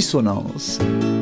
Dissonance.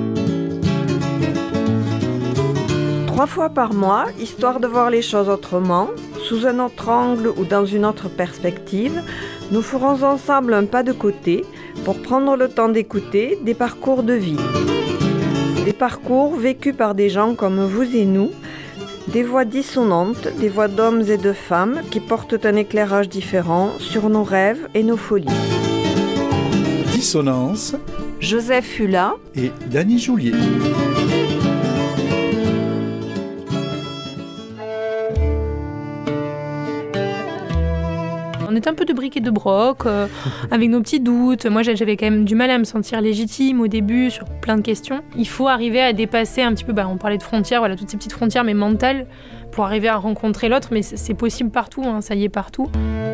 3 fois par mois, histoire de voir les choses autrement, sous un autre angle ou dans une autre perspective, nous ferons ensemble un pas de côté pour prendre le temps d'écouter des parcours de vie. Des parcours vécus par des gens comme vous et nous, des voix dissonantes, des voix d'hommes et de femmes qui portent un éclairage différent sur nos rêves et nos folies. Dissonance. Joseph Hula et Dany Joulier. On est un peu de bric et de broc, avec nos petits doutes. Moi, j'avais quand même du mal à me sentir légitime au début sur plein de questions. Il faut arriver à dépasser un petit peu, on parlait de frontières, voilà, toutes ces petites frontières, mais mentales, pour arriver à rencontrer l'autre. Mais c'est possible partout, ça y est partout.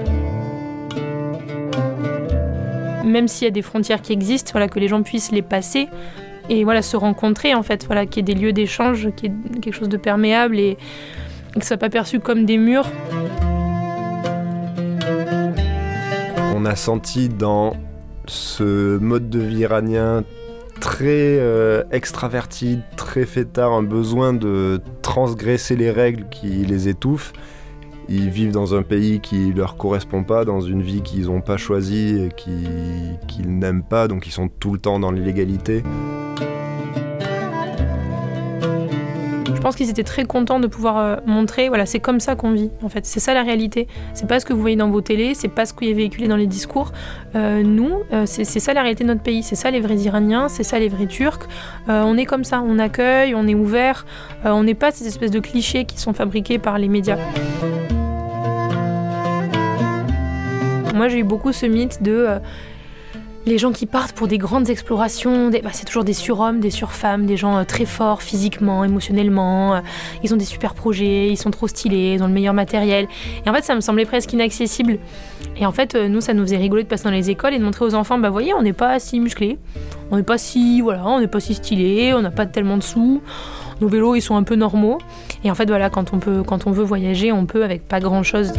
Même s'il y a des frontières qui existent, que les gens puissent les passer et se rencontrer, en fait, qu'il y ait des lieux d'échange, qu'il y ait quelque chose de perméable et que ce soit pas perçu comme des murs. On a senti dans ce mode de vie iranien très extraverti, très fêtard, un besoin de transgresser les règles qui les étouffent. Ils vivent dans un pays qui ne leur correspond pas, dans une vie qu'ils n'ont pas choisie et qu'ils n'aiment pas, donc ils sont tout le temps dans l'illégalité. Je pense qu'ils étaient très contents de pouvoir montrer, c'est comme ça qu'on vit, en fait. C'est ça la réalité. C'est pas ce que vous voyez dans vos télés, c'est pas ce qui est véhiculé dans les discours. C'est ça la réalité de notre pays. C'est ça les vrais Iraniens, c'est ça les vrais Turcs. On est comme ça, on accueille, on est ouvert. On n'est pas ces espèces de clichés qui sont fabriqués par les médias. Moi, j'ai eu beaucoup ce mythe de... les gens qui partent pour des grandes explorations, c'est toujours des surhommes, des surfemmes, des gens très forts physiquement, émotionnellement. Ils ont des super projets, ils sont trop stylés, ils ont le meilleur matériel. Et en fait, ça me semblait presque inaccessible. Et en fait, nous, ça nous faisait rigoler de passer dans les écoles et de montrer aux enfants, voyez, on n'est pas si musclés, on n'est pas si stylés, on n'a pas tellement de sous. Nos vélos, ils sont un peu normaux. Et en fait, quand on veut voyager, on peut avec pas grand-chose.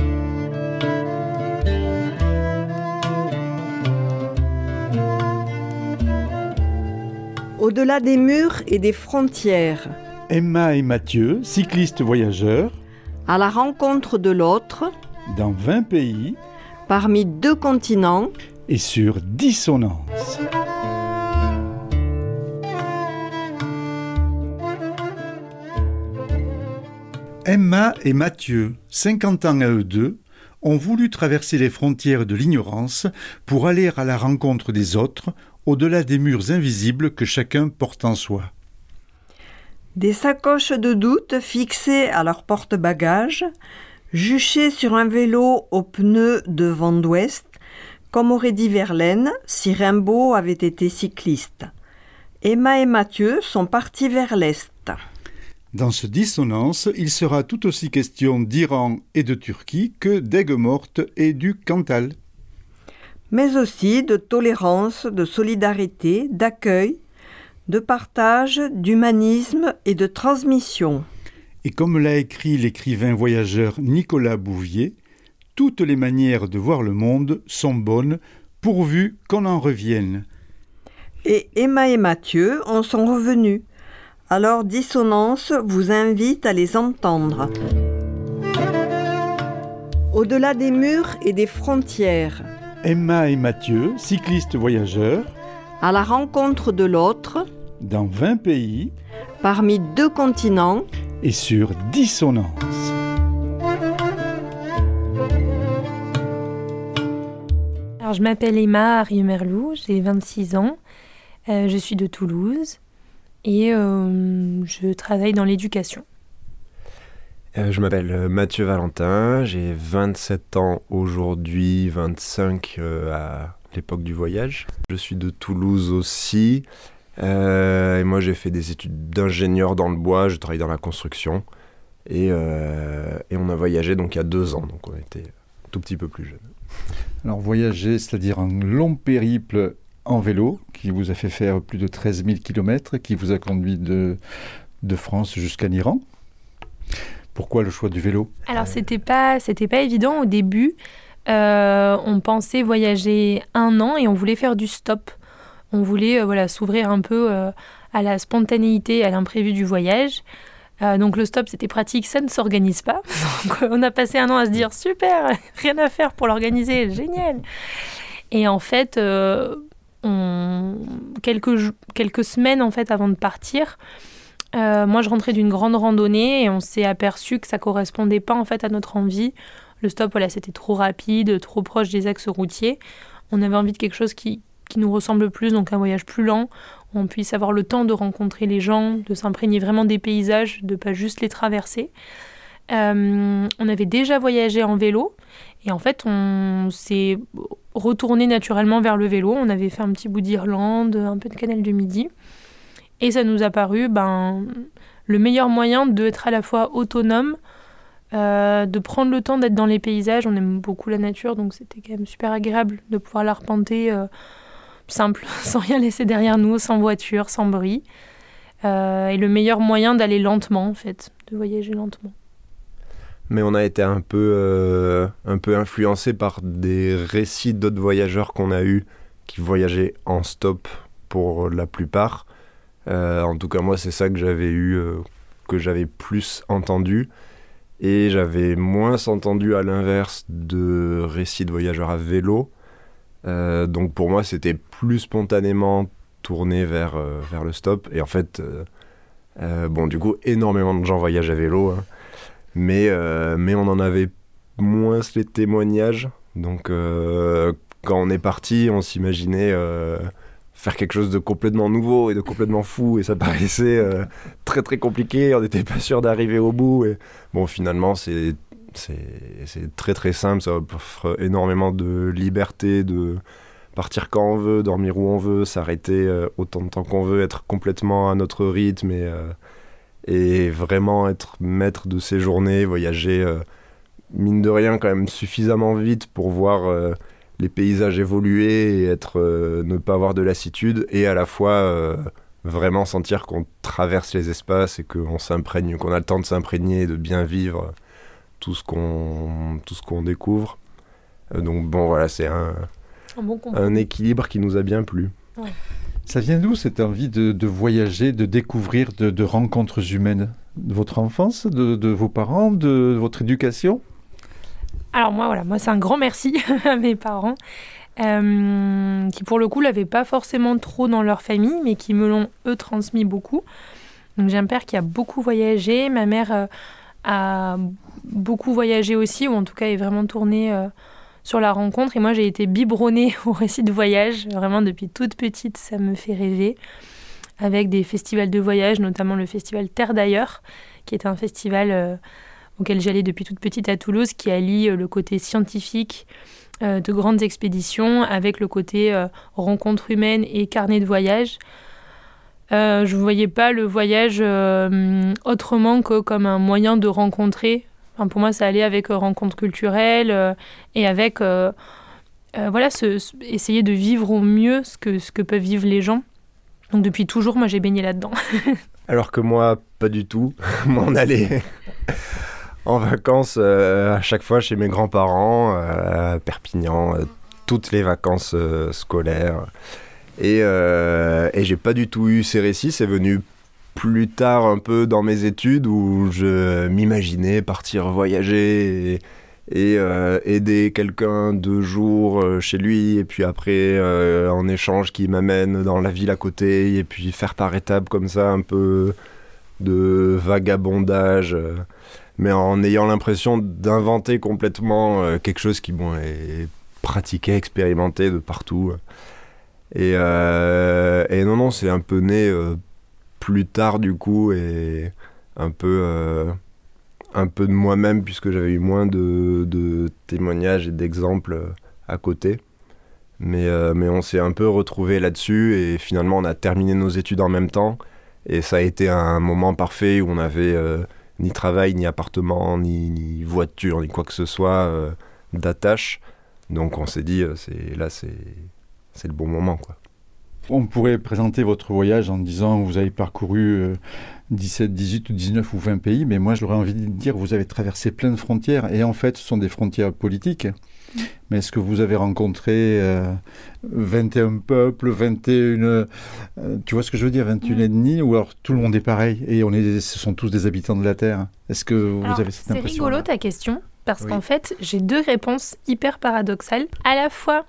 Au-delà des murs et des frontières. Emma et Mathieu, cyclistes voyageurs. À la rencontre de l'autre. Dans 20 pays. Parmi 2 continents. Et sur Dissonance. Emma et Mathieu, 50 ans à eux deux, ont voulu traverser les frontières de l'ignorance pour aller à la rencontre des autres, au-delà des murs invisibles que chacun porte en soi. Des sacoches de doute fixées à leur porte-bagages, juchées sur un vélo aux pneus de vent d'ouest, comme aurait dit Verlaine si Rimbaud avait été cycliste. Emma et Mathieu sont partis vers l'est. Dans ce Dissonance, il sera tout aussi question d'Iran et de Turquie que d'Aigues-Mortes et du Cantal. Mais aussi de tolérance, de solidarité, d'accueil, de partage, d'humanisme et de transmission. Et comme l'a écrit l'écrivain voyageur Nicolas Bouvier, toutes les manières de voir le monde sont bonnes, pourvu qu'on en revienne. Et Emma et Mathieu en sont revenus. Alors Dissonance vous invite à les entendre. Au-delà des murs et des frontières. Emma et Mathieu, cyclistes voyageurs. À la rencontre de l'autre. Dans 20 pays. Parmi 2 continents. Et sur Dissonance. Alors, je m'appelle Emma Arieux-Merlou, j'ai 26 ans. Je suis de Toulouse et je travaille dans l'éducation. Je m'appelle Mathieu Valentin, j'ai 27 ans aujourd'hui, 25 à l'époque du voyage. Je suis de Toulouse aussi, et moi j'ai fait des études d'ingénieur dans le bois, je travaille dans la construction, et on a voyagé donc il y a 2 ans, donc on était un tout petit peu plus jeunes. Alors voyager, c'est-à-dire un long périple en vélo, qui vous a fait faire plus de 13 000 km, qui vous a conduit de France jusqu'en Iran. Pourquoi le choix du vélo ? Alors, c'était pas évident au début. On pensait voyager 1 an et on voulait faire du stop. On voulait s'ouvrir un peu à la spontanéité, à l'imprévu du voyage. Donc le stop, c'était pratique, ça ne s'organise pas. Donc, on a passé un an à se dire super, rien à faire pour l'organiser, génial. Et en fait, quelques semaines en fait avant de partir, moi je rentrais d'une grande randonnée et on s'est aperçu que ça correspondait pas en fait à notre envie. Le stop, c'était trop rapide, trop proche des axes routiers. On avait envie de quelque chose qui nous ressemble plus, donc un voyage plus lent, où on puisse avoir le temps de rencontrer les gens, de s'imprégner vraiment des paysages, de pas juste les traverser. On avait déjà voyagé en vélo, et en fait, on s'est retourné naturellement vers le vélo. On avait fait un petit bout d'Irlande, un peu de Canal du Midi, et ça nous a paru le meilleur moyen d'être à la fois autonome, de prendre le temps d'être dans les paysages. On aime beaucoup la nature, donc c'était quand même super agréable de pouvoir l'arpenter simple, sans rien laisser derrière nous, sans voiture, sans bruit. Et le meilleur moyen d'aller lentement, en fait, de voyager lentement. Mais on a été un peu influencé par des récits d'autres voyageurs qu'on a eus qui voyageaient en stop pour la plupart. En tout cas, moi, c'est ça que j'avais plus entendu. Et j'avais moins entendu, à l'inverse, de récits de voyageurs à vélo. Donc pour moi, c'était plus spontanément tourné vers le stop. Et en fait, du coup, énormément de gens voyagent à vélo. Hein. Mais on en avait moins les témoignages. Donc quand on est parti, on s'imaginait faire quelque chose de complètement nouveau et de complètement fou. Et ça paraissait très très compliqué. On n'était pas sûr d'arriver au bout. Et bon, finalement, c'est très très simple. Ça offre énormément de liberté, de partir quand on veut, dormir où on veut, s'arrêter autant de temps qu'on veut, être complètement à notre rythme et vraiment être maître de ses journées, voyager mine de rien quand même suffisamment vite pour voir les paysages évoluer et ne pas avoir de lassitude, et à la fois vraiment sentir qu'on traverse les espaces et qu'on s'imprègne, qu'on a le temps de s'imprégner, de bien vivre tout ce qu'on découvre. Donc bon, voilà, c'est un équilibre qui nous a bien plu. Ouais. Ça vient d'où cette envie de voyager, de découvrir, de rencontres humaines? De votre enfance, de vos parents, de votre éducation? Alors moi, c'est un grand merci à mes parents, qui pour le coup l'avaient pas forcément trop dans leur famille, mais qui me l'ont eux transmis beaucoup. Donc j'ai un père qui a beaucoup voyagé, ma mère a beaucoup voyagé aussi, ou en tout cas est vraiment tournée sur la rencontre. Et moi, j'ai été biberonnée au récit de voyage. Vraiment, depuis toute petite, ça me fait rêver. Avec des festivals de voyage, notamment le festival Terre d'ailleurs, qui est un festival auquel j'allais depuis toute petite à Toulouse, qui allie le côté scientifique de grandes expéditions avec le côté rencontre humaine et carnet de voyage. Je ne voyais pas le voyage autrement que comme un moyen de rencontrer. Enfin, pour moi, ça allait avec rencontre culturelle et avec essayer de vivre au mieux ce que peuvent vivre les gens. Donc depuis toujours, moi, j'ai baigné là-dedans. Alors que moi, pas du tout. Moi, on allait en vacances à chaque fois chez mes grands-parents, à Perpignan, toutes les vacances scolaires. Et j'ai pas du tout eu ces récits. C'est venu plus tard un peu dans mes études où je m'imaginais partir voyager et aider quelqu'un 2 jours chez lui, et puis après en échange qui m'amène dans la ville à côté, et puis faire par étapes comme ça un peu de vagabondage, mais en ayant l'impression d'inventer complètement quelque chose qui est pratiqué, expérimenté de partout. Et non, c'est un peu né plus tard du coup, et un peu de moi-même, puisque j'avais eu moins de témoignages et d'exemples à côté. Mais on s'est un peu retrouvés là-dessus, et finalement on a terminé nos études en même temps, et ça a été un moment parfait où on n'avait ni travail, ni appartement, ni voiture, ni quoi que ce soit d'attache. Donc on s'est dit, c'est le bon moment, quoi. On pourrait présenter votre voyage en disant que vous avez parcouru 17, 18 ou 19 ou 20 pays, mais moi j'aurais envie de dire que vous avez traversé plein de frontières, et en fait ce sont des frontières politiques, mais est-ce que vous avez rencontré 21 peuples, 21... tu vois ce que je veux dire, 21 ethnies, ou alors tout le monde est pareil et ce sont tous des habitants de la Terre? Est-ce que vous avez cette impression? C'est rigolo ta question, parce qu'en fait, j'ai deux réponses hyper paradoxales. À la fois,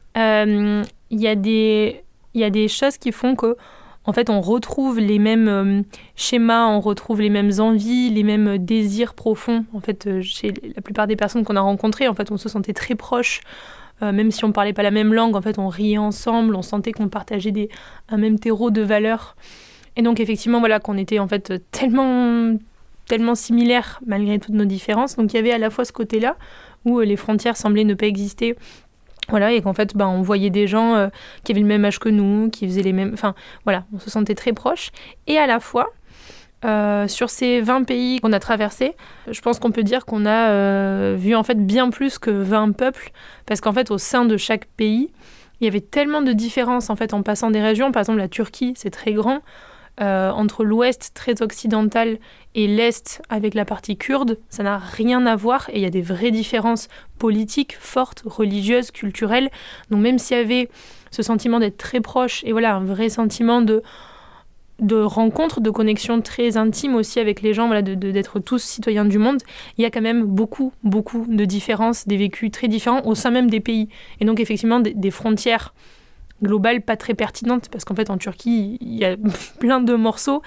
il y a des choses qui font que en fait, on retrouve les mêmes schémas, on retrouve les mêmes envies, les mêmes désirs profonds. En fait, chez la plupart des personnes qu'on a rencontrées, en fait, on se sentait très proches. Même si on ne parlait pas la même langue, en fait, on riait ensemble, on sentait qu'on partageait un même terreau de valeurs. Et donc, effectivement, voilà, qu'on était en fait tellement similaires malgré toutes nos différences. Donc, il y avait à la fois ce côté-là où les frontières semblaient ne pas exister. Voilà, et qu'en fait, on voyait des gens qui avaient le même âge que nous, qui faisaient les mêmes... Enfin, voilà, on se sentait très proches. Et à la fois, sur ces 20 pays qu'on a traversés, je pense qu'on peut dire qu'on a vu en fait bien plus que 20 peuples, parce qu'en fait, au sein de chaque pays, il y avait tellement de différences en fait en passant des régions. Par exemple, la Turquie, c'est très grand. Entre l'ouest très occidental et l'est avec la partie kurde, ça n'a rien à voir et il y a des vraies différences politiques fortes, religieuses, culturelles. Donc même s'il y avait ce sentiment d'être très proche et voilà un vrai sentiment de rencontre, de connexion très intime aussi avec les gens, voilà, d'être tous citoyens du monde, il y a quand même beaucoup de différences, des vécus très différents au sein même des pays. Et donc effectivement des frontières globale pas très pertinente, parce qu'en fait en Turquie il y a plein de morceaux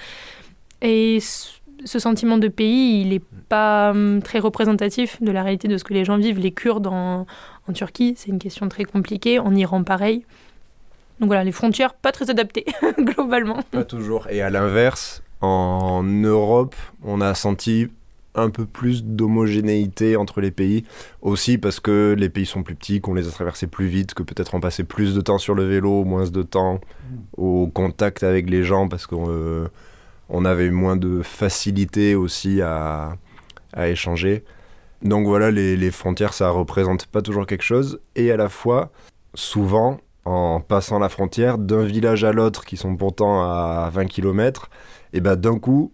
et ce sentiment de pays il est pas très représentatif de la réalité de ce que les gens vivent. Les Kurdes en Turquie, c'est une question très compliquée, en Iran pareil. Donc voilà, les frontières pas très adaptées globalement. Pas toujours. Et à l'inverse, en Europe, on a senti un peu plus d'homogénéité entre les pays, aussi parce que les pays sont plus petits, qu'on les a traversés plus vite, que peut-être on passait plus de temps sur le vélo, moins de temps au contact avec les gens, parce qu'on avait moins de facilité aussi à échanger. Donc voilà, les frontières, ça représente pas toujours quelque chose, et à la fois, souvent, en passant la frontière, d'un village à l'autre, qui sont pourtant à 20 km, et ben d'un coup,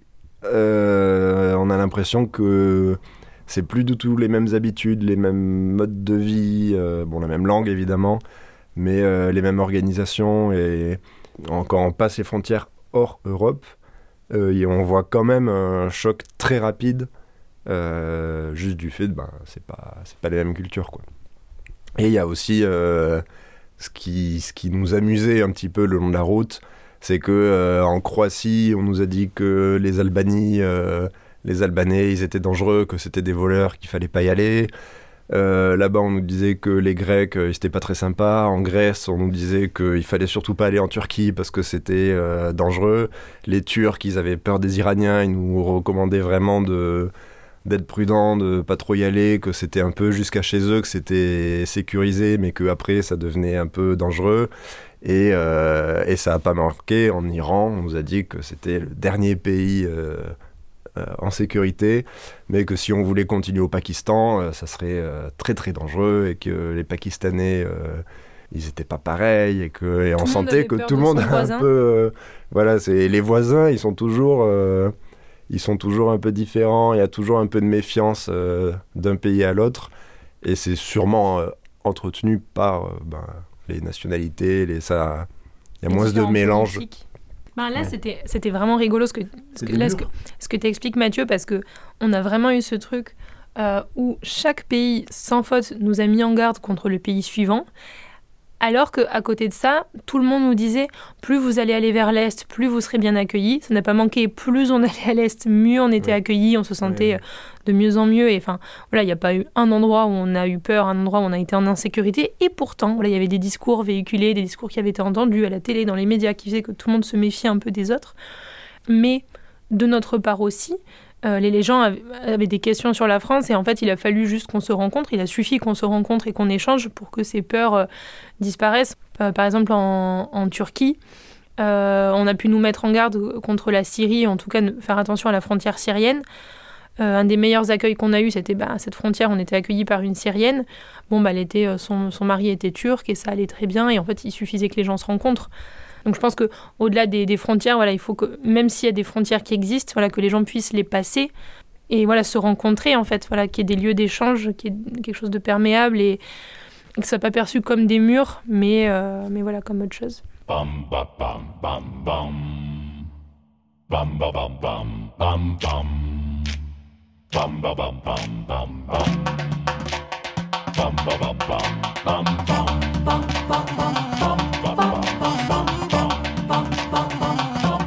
on a l'impression que c'est plus du tout les mêmes habitudes, les mêmes modes de vie, la même langue évidemment, mais les mêmes organisations. Et quand on passe les frontières hors Europe, on voit quand même un choc très rapide, juste du fait de c'est pas les mêmes cultures, quoi. Et il y a aussi ce qui nous amusait un petit peu le long de la route, c'est que en Croatie, on nous a dit que les Albanais, ils étaient dangereux, que c'était des voleurs, qu'il fallait pas y aller. Là-bas, on nous disait que les Grecs, ils étaient pas très sympas. En Grèce, on nous disait qu'il fallait surtout pas aller en Turquie parce que c'était dangereux. Les Turcs, ils avaient peur des Iraniens, ils nous recommandaient vraiment d'être prudents, de pas trop y aller, que c'était un peu jusqu'à chez eux, que c'était sécurisé, mais qu'après, ça devenait un peu dangereux. Et ça n'a pas manqué. En Iran, on nous a dit que c'était le dernier pays en sécurité, mais que si on voulait continuer au Pakistan, ça serait très très dangereux, et que les Pakistanais, ils n'étaient pas pareils, et on sentait que tout le monde a un peu... les voisins, ils sont toujours un peu différents, il y a toujours un peu de méfiance d'un pays à l'autre, et c'est sûrement entretenu par... les nationalités, il y a moins de mélange. Là, c'était vraiment rigolo ce que tu expliques, Mathieu, parce qu'on a vraiment eu ce truc où chaque pays, sans faute, nous a mis en garde contre le pays suivant, alors qu'à côté de ça, tout le monde nous disait plus vous allez aller vers l'Est, plus vous serez bien accueillis. Ça n'a pas manqué, plus on allait à l'Est, mieux on était accueillis, on se sentait de mieux en mieux. Et enfin, voilà, il n'y a pas eu un endroit où on a eu peur, un endroit où on a été en insécurité. Et pourtant, voilà, il y avait des discours véhiculés, des discours qui avaient été entendus à la télé, dans les médias, qui faisaient que tout le monde se méfiait un peu des autres. Mais de notre part aussi, les gens avaient des questions sur la France, et en fait il a fallu juste qu'on se rencontre, il a suffi qu'on se rencontre et qu'on échange pour que ces peurs disparaissent. Par exemple en Turquie, on a pu nous mettre en garde contre la Syrie, en tout cas faire attention à la frontière syrienne. Un des meilleurs accueils qu'on a eu, c'était à cette frontière, on était accueillis par une Syrienne. Son mari était turc et ça allait très bien, et en fait il suffisait que les gens se rencontrent. Donc je pense qu'au-delà des frontières, il faut que, même s'il y a des frontières qui existent, que les gens puissent les passer et se rencontrer, en fait, qu'il y ait des lieux d'échange, qu'il y ait quelque chose de perméable. Et et que ça soit pas perçu comme des murs, mais voilà, comme autre chose. Bam bam bam bam bam. Bam bam bam bam bam bam. Bam bam bam bam bam bam. Bam bam bam bam bam bam. Bam bam bam bam bam bam bam. Bam bam bam bam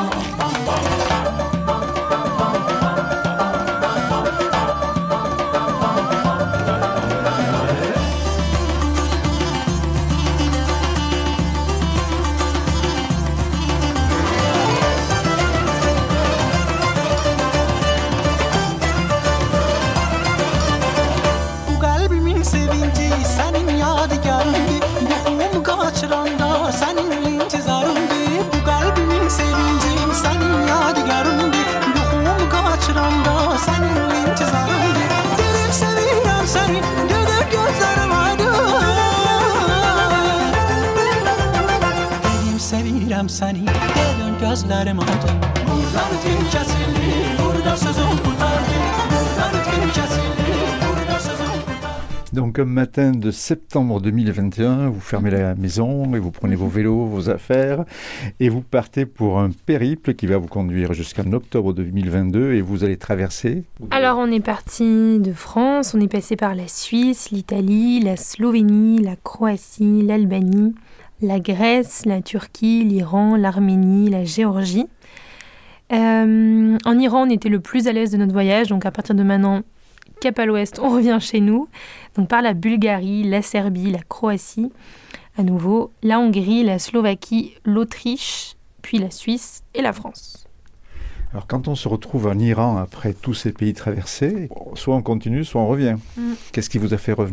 Seni dön gözlerim aydın Buradan ötüm kesildi Burada sözüm kurtardı Buradan ötüm kesildi Burada sözüm kurtardı. Donc un matin de septembre 2021, vous fermez la maison et vous prenez vos vélos, vos affaires et vous partez pour un périple qui va vous conduire jusqu'en octobre 2022 et vous allez traverser. Alors on est parti de France, on est passé par la Suisse, l'Italie, la Slovénie, la Croatie, l'Albanie, la Grèce, la Turquie, l'Iran, l'Arménie, la Géorgie. En Iran, on était le plus à l'aise de notre voyage, donc à partir de maintenant, cap à l'ouest, on revient chez nous. Donc par la Bulgarie, la Serbie, la Croatie, à nouveau, la Hongrie, la Slovaquie, l'Autriche, puis la Suisse et la France. Alors quand on se retrouve en Iran après tous ces pays traversés, soit on continue, soit on revient. Qu'est-ce qui vous a fait revenir ?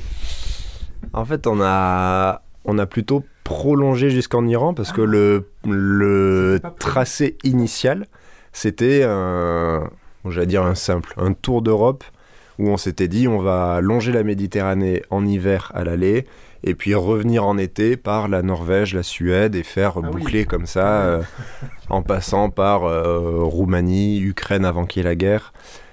En fait, on a plutôt prolongé jusqu'en Iran parce que le tracé initial, c'était un tour d'Europe où on s'était dit on va longer la Méditerranée en hiver à l'aller et puis revenir en été par la Norvège, la Suède et faire boucler comme ça en passant par Roumanie, Ukraine avant qu'il y ait la guerre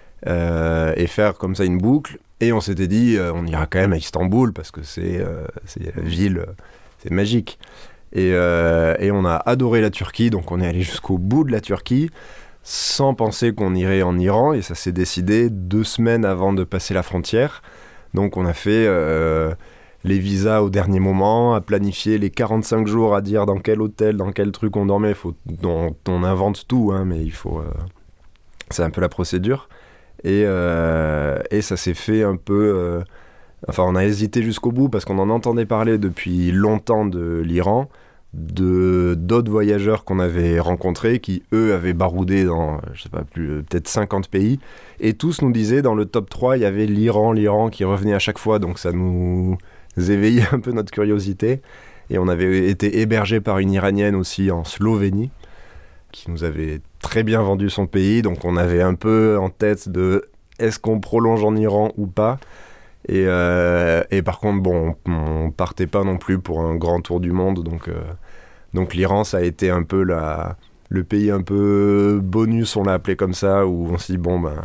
et faire comme ça une boucle. Et on s'était dit, on ira quand même à Istanbul parce que c'est la ville, c'est magique. Et on a adoré la Turquie, donc on est allé jusqu'au bout de la Turquie sans penser qu'on irait en Iran. Et ça s'est décidé 2 semaines avant de passer la frontière. Donc on a fait les visas au dernier moment, à planifier les 45 jours, à dire dans quel hôtel, dans quel truc on dormait. On invente tout, hein, mais il faut... c'est un peu la procédure. Et ça s'est fait un peu... on a hésité jusqu'au bout parce qu'on en entendait parler depuis longtemps de l'Iran, d'autres voyageurs qu'on avait rencontrés qui, eux, avaient baroudé dans, je sais pas, peut-être 50 pays. Et tous nous disaient, dans le top 3, il y avait l'Iran qui revenait à chaque fois. Donc ça nous éveillait un peu notre curiosité. Et on avait été hébergés par une Iranienne aussi en Slovénie, qui nous avait très bien vendu son pays, donc on avait un peu en tête de est-ce qu'on prolonge en Iran ou pas, et par contre on partait pas non plus pour un grand tour du monde, donc l'Iran ça a été un peu le pays un peu bonus, on l'a appelé comme ça, où on s'est dit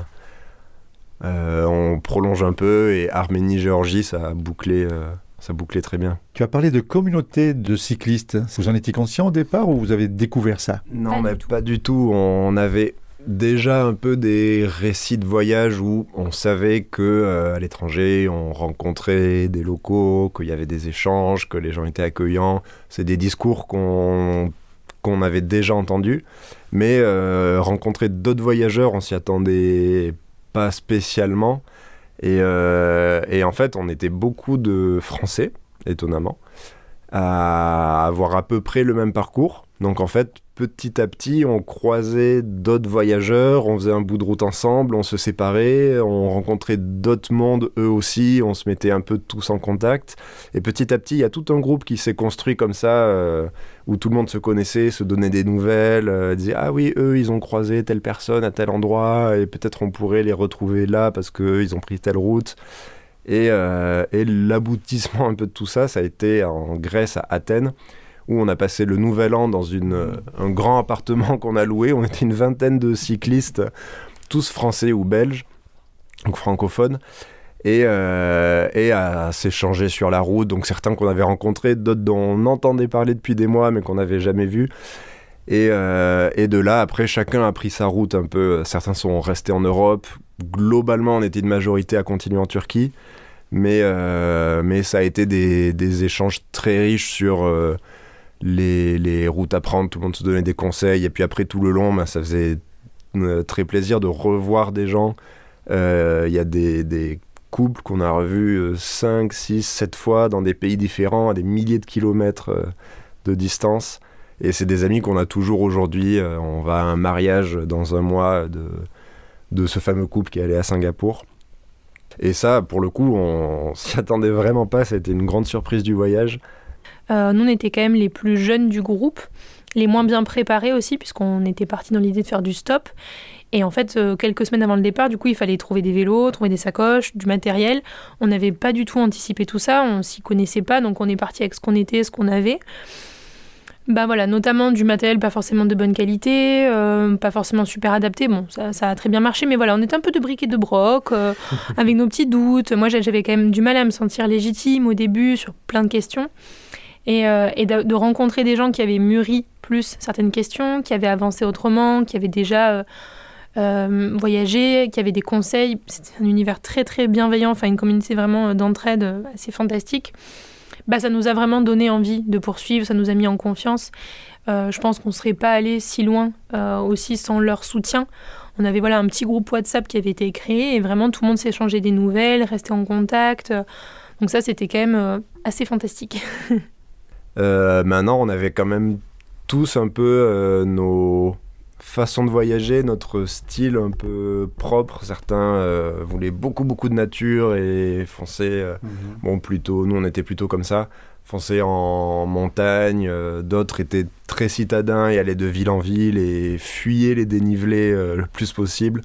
on prolonge un peu, et Arménie, Géorgie ça a bouclé très bien. Tu as parlé de communauté de cyclistes. Vous en étiez conscient au départ ou vous avez découvert ça ? Non, pas du tout. On avait déjà un peu des récits de voyage où on savait qu'à l'étranger, on rencontrait des locaux, qu'il y avait des échanges, que les gens étaient accueillants. C'est des discours qu'on avait déjà entendus. Mais rencontrer d'autres voyageurs, on s'y attendait pas spécialement. Et en fait, on était beaucoup de Français, étonnamment, à avoir à peu près le même parcours. Donc en fait, petit à petit, on croisait d'autres voyageurs, on faisait un bout de route ensemble, on se séparait, on rencontrait d'autres mondes, eux aussi, on se mettait un peu tous en contact. Et petit à petit, il y a tout un groupe qui s'est construit comme ça, où tout le monde se connaissait, se donnait des nouvelles, disait « Ah oui, eux, ils ont croisé telle personne à tel endroit, et peut-être on pourrait les retrouver là parce qu'ils ont pris telle route. » Et l'aboutissement un peu de tout ça, ça a été en Grèce, à Athènes, où on a passé le nouvel an dans un grand appartement qu'on a loué. On était une vingtaine de cyclistes, tous français ou belges, donc francophones. et à s'échanger sur la route. Donc certains qu'on avait rencontrés, d'autres dont on entendait parler depuis des mois mais qu'on n'avait jamais vus. Et de là, après, chacun a pris sa route un peu. Certains sont restés en Europe. Globalement, on était une majorité à continuer en Turquie. Mais ça a été des échanges très riches sur les routes à prendre. Tout le monde se donnait des conseils. Et puis après, tout le long, ça faisait très plaisir de revoir des gens. Il y a des couples qu'on a revus 5, 6, 7 fois dans des pays différents, à des milliers de kilomètres de distance. Et c'est des amis qu'on a toujours aujourd'hui. On va à un mariage dans un mois de ce fameux couple qui est allé à Singapour. Et ça, pour le coup, on s'y attendait vraiment pas. C'était une grande surprise du voyage. Nous, on était quand même les plus jeunes du groupe, les moins bien préparés aussi, puisqu'on était partis dans l'idée de faire du stop. Et en fait, quelques semaines avant le départ, du coup, il fallait trouver des vélos, trouver des sacoches, du matériel. On n'avait pas du tout anticipé tout ça, on s'y connaissait pas, donc on est parti avec ce qu'on était, ce qu'on avait. Voilà, notamment du matériel pas forcément de bonne qualité, pas forcément super adapté. Bon, ça a très bien marché, mais voilà, on était un peu de bric et de broc, avec nos petits doutes. Moi, j'avais quand même du mal à me sentir légitime au début sur plein de questions. Et de rencontrer des gens qui avaient mûri plus certaines questions, qui avaient avancé autrement, qui avaient déjà voyagé, qui avaient des conseils. C'était un univers très très bienveillant, enfin une communauté vraiment d'entraide assez fantastique. Ça nous a vraiment donné envie de poursuivre, ça nous a mis en confiance. Je pense qu'on ne serait pas allé si loin aussi sans leur soutien. On avait un petit groupe WhatsApp qui avait été créé et vraiment tout le monde s'échangeait des nouvelles, restait en contact. Donc ça, c'était quand même assez fantastique. Maintenant, on avait quand même tous un peu nos façons de voyager, notre style un peu propre. Certains voulaient beaucoup de nature et foncer. Plutôt, nous on était plutôt comme ça, foncer en montagne. D'autres étaient très citadins et allaient de ville en ville et fuyaient les dénivelés le plus possible.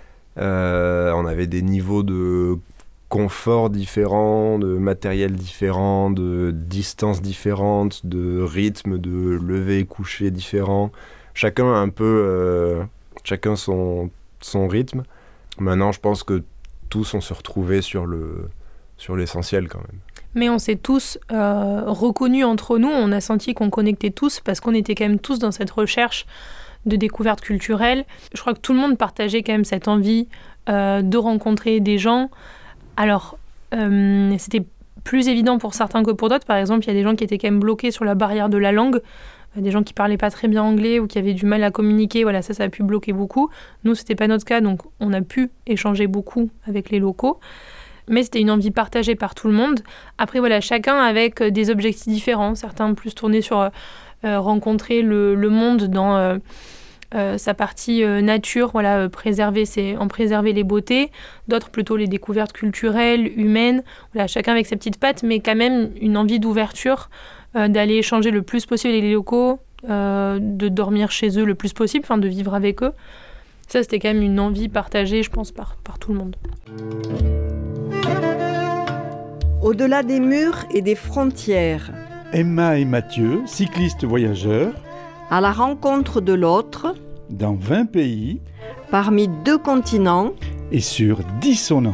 On avait des niveaux de confort différents, de matériel différent, de distances différentes, de rythme de lever et coucher différents. Chacun a un peu chacun son rythme. Maintenant, je pense que tous on se retrouvait sur l'essentiel quand même. Mais on s'est tous reconnus entre nous, on a senti qu'on connectait tous parce qu'on était quand même tous dans cette recherche de découverte culturelle. Je crois que tout le monde partageait quand même cette envie de rencontrer des gens. Alors, c'était plus évident pour certains que pour d'autres. Par exemple, il y a des gens qui étaient quand même bloqués sur la barrière de la langue. Des gens qui parlaient pas très bien anglais ou qui avaient du mal à communiquer, ça a pu bloquer beaucoup. Nous, c'était pas notre cas, donc on a pu échanger beaucoup avec les locaux. Mais c'était une envie partagée par tout le monde. Après, chacun avec des objectifs différents. Certains plus tournés sur rencontrer le monde dans sa partie nature, préserver les beautés. D'autres plutôt les découvertes culturelles, humaines. Chacun avec ses petites pattes, mais quand même une envie d'ouverture, d'aller échanger le plus possible avec les locaux, de dormir chez eux le plus possible, de vivre avec eux. Ça, c'était quand même une envie partagée, je pense, par tout le monde. Au-delà des murs et des frontières. Emma et Mathieu, cyclistes voyageurs. À la rencontre de l'autre. Dans 20 pays. Parmi 2 continents. Et sur Dissonance.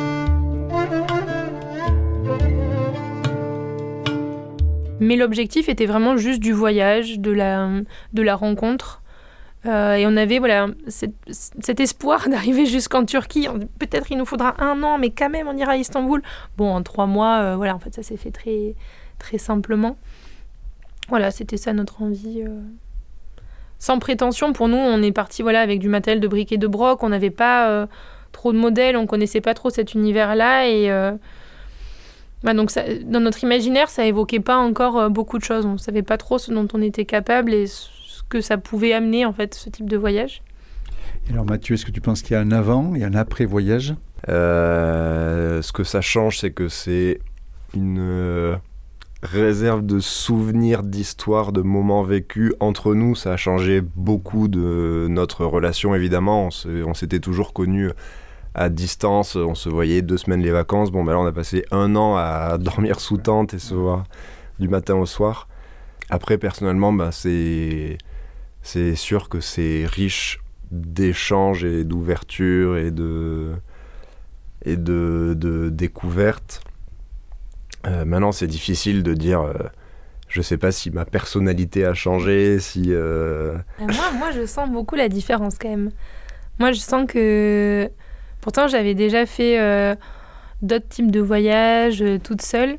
Mais l'objectif était vraiment juste du voyage, de la rencontre. Et on avait cet espoir d'arriver jusqu'en Turquie. Peut-être il nous faudra 1 an, mais quand même on ira à Istanbul. En 3 mois, en fait ça s'est fait très, très simplement. C'était ça notre envie. Sans prétention, pour nous, on est parti avec du matériel de bric et de broc. On n'avait pas trop de modèles, on connaissait pas trop cet univers-là. Et donc ça, dans notre imaginaire, ça évoquait pas encore beaucoup de choses. On savait pas trop ce dont on était capable et ce que ça pouvait amener, en fait, ce type de voyage. Et alors Mathieu, est-ce que tu penses qu'il y a un avant et un après voyage ? Ce que ça change, c'est que c'est une réserve de souvenirs, d'histoires, de moments vécus entre nous. Ça a changé beaucoup de notre relation, évidemment. On s'était toujours connus à distance, on se voyait 2 semaines les vacances. Là, on a passé 1 an à dormir sous tente et se voir du matin au soir. Après, personnellement, c'est sûr que c'est riche d'échanges et d'ouverture et et de découverte. Maintenant, c'est difficile de dire... je sais pas si ma personnalité a changé, si... Moi, je sens beaucoup la différence quand même. Moi, je sens que... Pourtant, j'avais déjà fait d'autres types de voyages toute seule.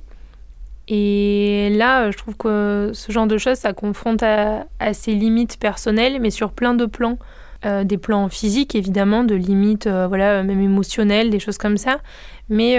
Et là, je trouve que ce genre de choses, ça confronte à ses limites personnelles, mais sur plein de plans. Des plans physiques, évidemment, de limites même émotionnelles, des choses comme ça. Mais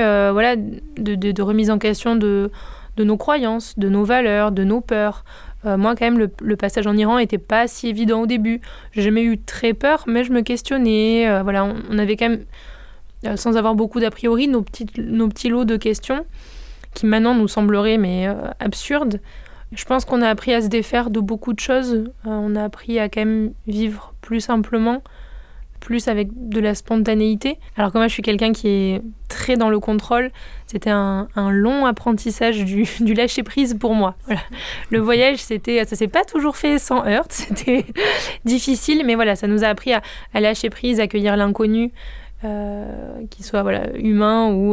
de remise en question de nos croyances, de nos valeurs, de nos peurs. Moi, quand même, le passage en Iran n'était pas si évident au début. J'ai jamais eu très peur, mais je me questionnais. On avait quand même, sans avoir beaucoup d'a priori, nos petits lots de questions qui maintenant nous sembleraient absurdes. Je pense qu'on a appris à se défaire de beaucoup de choses. On a appris à quand même vivre plus simplement, plus avec de la spontanéité. Alors que moi, je suis quelqu'un qui est très dans le contrôle. C'était un long apprentissage du lâcher-prise pour moi. Voilà. Le voyage, ça s'est pas toujours fait sans heurts. C'était difficile, mais voilà, ça nous a appris à lâcher prise, accueillir l'inconnu, qu'il soit humain ou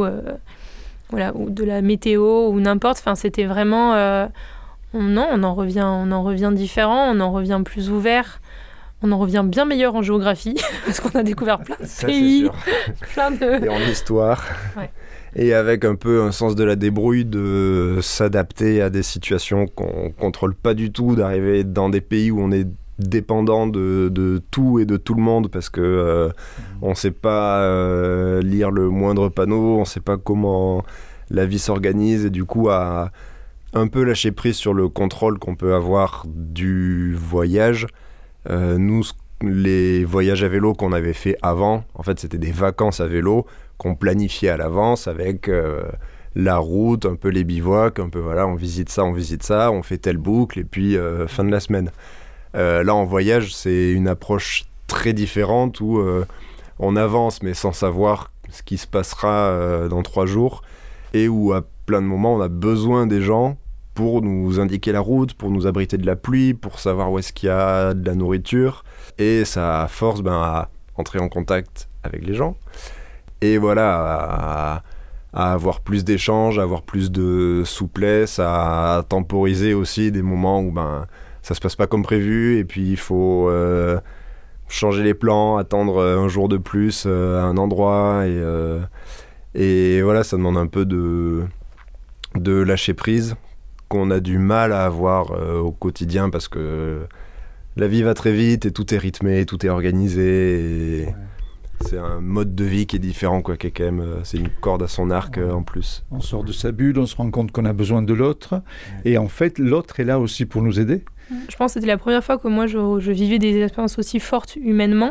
de la météo ou n'importe. Enfin, c'était vraiment... on en revient différent, on en revient plus ouvert. On en revient bien meilleur en géographie, parce qu'on a découvert plein de pays, plein de... Et en histoire. Ouais. Et avec un peu un sens de la débrouille, de s'adapter à des situations qu'on ne contrôle pas du tout, d'arriver dans des pays où on est dépendant de tout et de tout le monde, parce que on ne sait pas lire le moindre panneau, on ne sait pas comment la vie s'organise, et du coup à un peu lâcher prise sur le contrôle qu'on peut avoir du voyage. Nous, les voyages à vélo qu'on avait fait avant, en fait, c'était des vacances à vélo qu'on planifiait à l'avance avec la route, un peu les bivouacs, un peu on visite ça, on fait telle boucle, et puis fin de la semaine. Là, en voyage, c'est une approche très différente où on avance, mais sans savoir ce qui se passera dans 3 jours, et où à plein de moments, on a besoin des gens pour nous indiquer la route, pour nous abriter de la pluie, pour savoir où est-ce qu'il y a de la nourriture. Et ça force à entrer en contact avec les gens. Et à avoir plus d'échanges, à avoir plus de souplesse, à temporiser aussi des moments où ça se passe pas comme prévu, et puis il faut changer les plans, attendre un jour de plus à un endroit. Et ça demande un peu de lâcher prise, qu'on a du mal à avoir au quotidien, parce que la vie va très vite et tout est rythmé, tout est organisé, et c'est un mode de vie qui est différent, qui est quand même, c'est une corde à son arc en plus. On sort de sa bulle, on se rend compte qu'on a besoin de l'autre, et en fait l'autre est là aussi pour nous aider. Je pense que c'était la première fois que moi je vivais des expériences aussi fortes humainement,